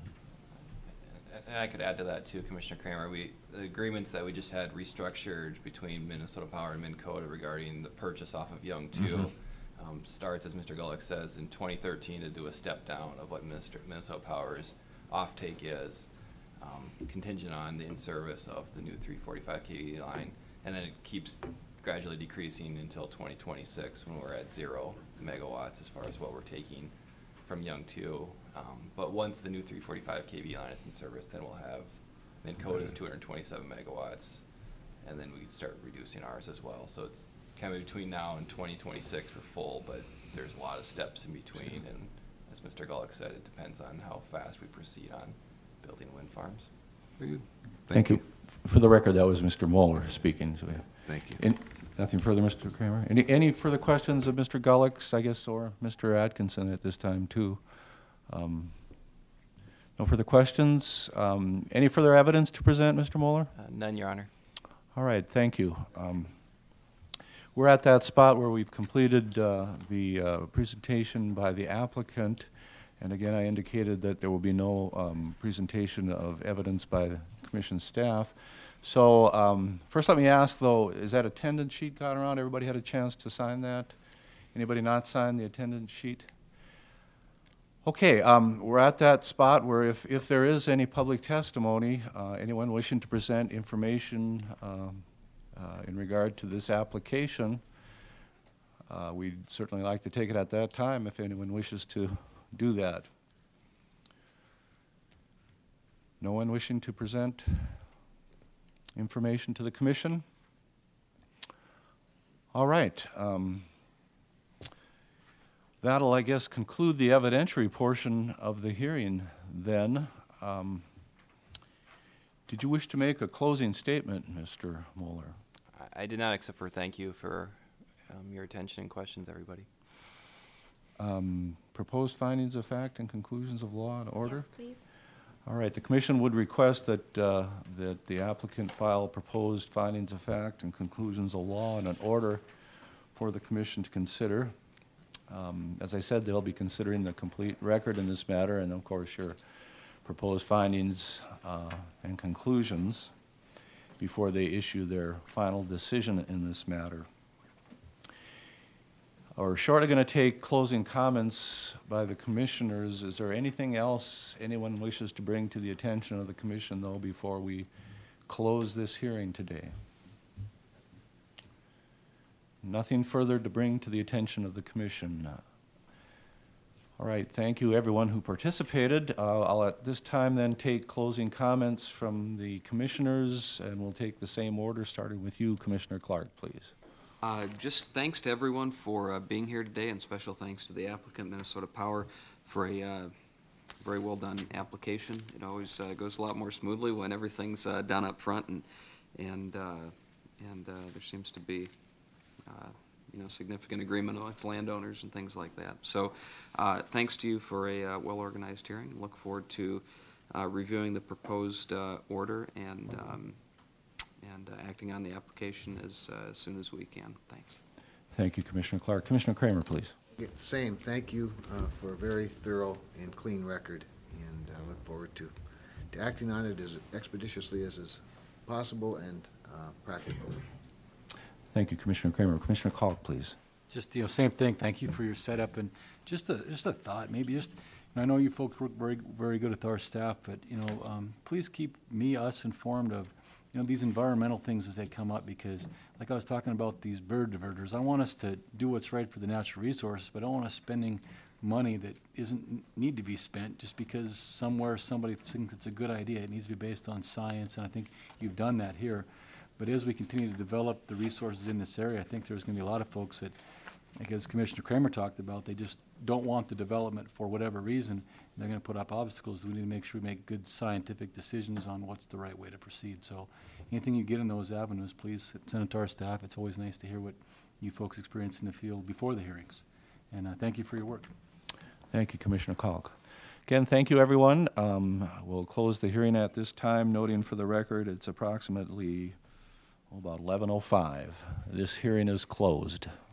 And I could add to that too, Commissioner Kramer. We, the agreements that we just had restructured between Minnesota Power and Mincota regarding the purchase off of Young two mm-hmm. um, starts, as Mister Gulick says, in twenty thirteen to do a step down of what Mister Minnesota Power's offtake is, um, contingent on the in-service of the new three forty-five K V line, and then it keeps gradually decreasing until twenty twenty-six when we're at zero megawatts as far as what we're taking from Young two. Um, but once the new three forty-five K V line is in service, then we'll have Mincota's two hundred twenty-seven megawatts, and then we start reducing ours as well. So it's kind of between now and twenty twenty-six for full, but there's a lot of steps in between, and as Mister Gulick said, it depends on how fast we proceed on building wind farms. Very good. Thank you. F- For the record, that was Mister Moeller speaking. So Thank you. in- Nothing further, Mister Kramer? Any, any further questions of Mister Gulick's, I guess, or Mister Atkinson at this time, too? Um, No further questions? Um, Any further evidence to present, Mister Moeller? Uh, none, Your Honor. All right, thank you. Um, We're at that spot where we've completed uh, the uh, presentation by the applicant. And again, I indicated that there will be no um, presentation of evidence by the commission staff. So um, first let me ask, though, is that attendance sheet gone around? Everybody had a chance to sign that? Anybody not sign the attendance sheet? Okay, um, we're at that spot where if, if there is any public testimony, uh, anyone wishing to present information um, uh, in regard to this application, uh, we'd certainly like to take it at that time if anyone wishes to do that. No one wishing to present information to the commission? All right. Um, that'll, I guess, conclude the evidentiary portion of the hearing then. Um, did you wish to make a closing statement, Mister Moeller? I, I did not, except for thank you for um, your attention and questions, everybody. Um, proposed findings of fact and conclusions of law and order? Yes, please. All right, the commission would request that, uh, that the applicant file proposed findings of fact and conclusions of law and an order for the commission to consider. Um, as I said, they'll be considering the complete record in this matter and, of course, your proposed findings uh, and conclusions before they issue their final decision in this matter. We're shortly going to take closing comments by the commissioners. Is there anything else anyone wishes to bring to the attention of the commission, though, before we close this hearing today? Nothing further to bring to the attention of the commission. All right, thank you everyone who participated. Uh, I'll at this time then take closing comments from the commissioners, and we'll take the same order, starting with you, Commissioner Clark, please. Uh, just thanks to everyone for uh, being here today, and special thanks to the applicant, Minnesota Power, for a uh, very well done application. It always uh, goes a lot more smoothly when everything's uh, done up front, and and uh, and uh, there seems to be uh, you know significant agreement amongst landowners and things like that. So, uh, thanks to you for a uh, well organized hearing. Look forward to uh, reviewing the proposed uh, order and. Um, and uh, acting on the application as, uh, as soon as we can. Thanks. Thank you, Commissioner Clark. Commissioner Kramer, please. Yeah, same, thank you uh, for a very thorough and clean record, and I look forward to, to acting on it as expeditiously as is possible and uh, practical. Thank you, Commissioner Kramer. Commissioner Kalk, please. Just, you know, same thing. Thank you for your setup, and just a just a thought. Maybe just, you know, I know you folks work very very good with our staff, but you know, um, please keep me us informed of, you know, these environmental things as they come up, because like I was talking about these bird diverters, I want us to do what's right for the natural resources, but I don't want us spending money that isn't need to be spent just because somewhere somebody thinks it's a good idea. It needs to be based on science, and I think you've done that here. But as we continue to develop the resources in this area, I think there's going to be a lot of folks that, like as Commissioner Kramer talked about, they just don't want the development for whatever reason. they're going to put up obstacles. We need to make sure we make good scientific decisions on what's the right way to proceed. So anything you get in those avenues, please send it to our staff. It's always nice to hear what you folks experience in the field before the hearings. And uh, thank you for your work. Thank you, Commissioner Kalk. Again, thank you, everyone. Um, We'll close the hearing at this time, noting for the record it's approximately oh, about eleven oh five. This hearing is closed.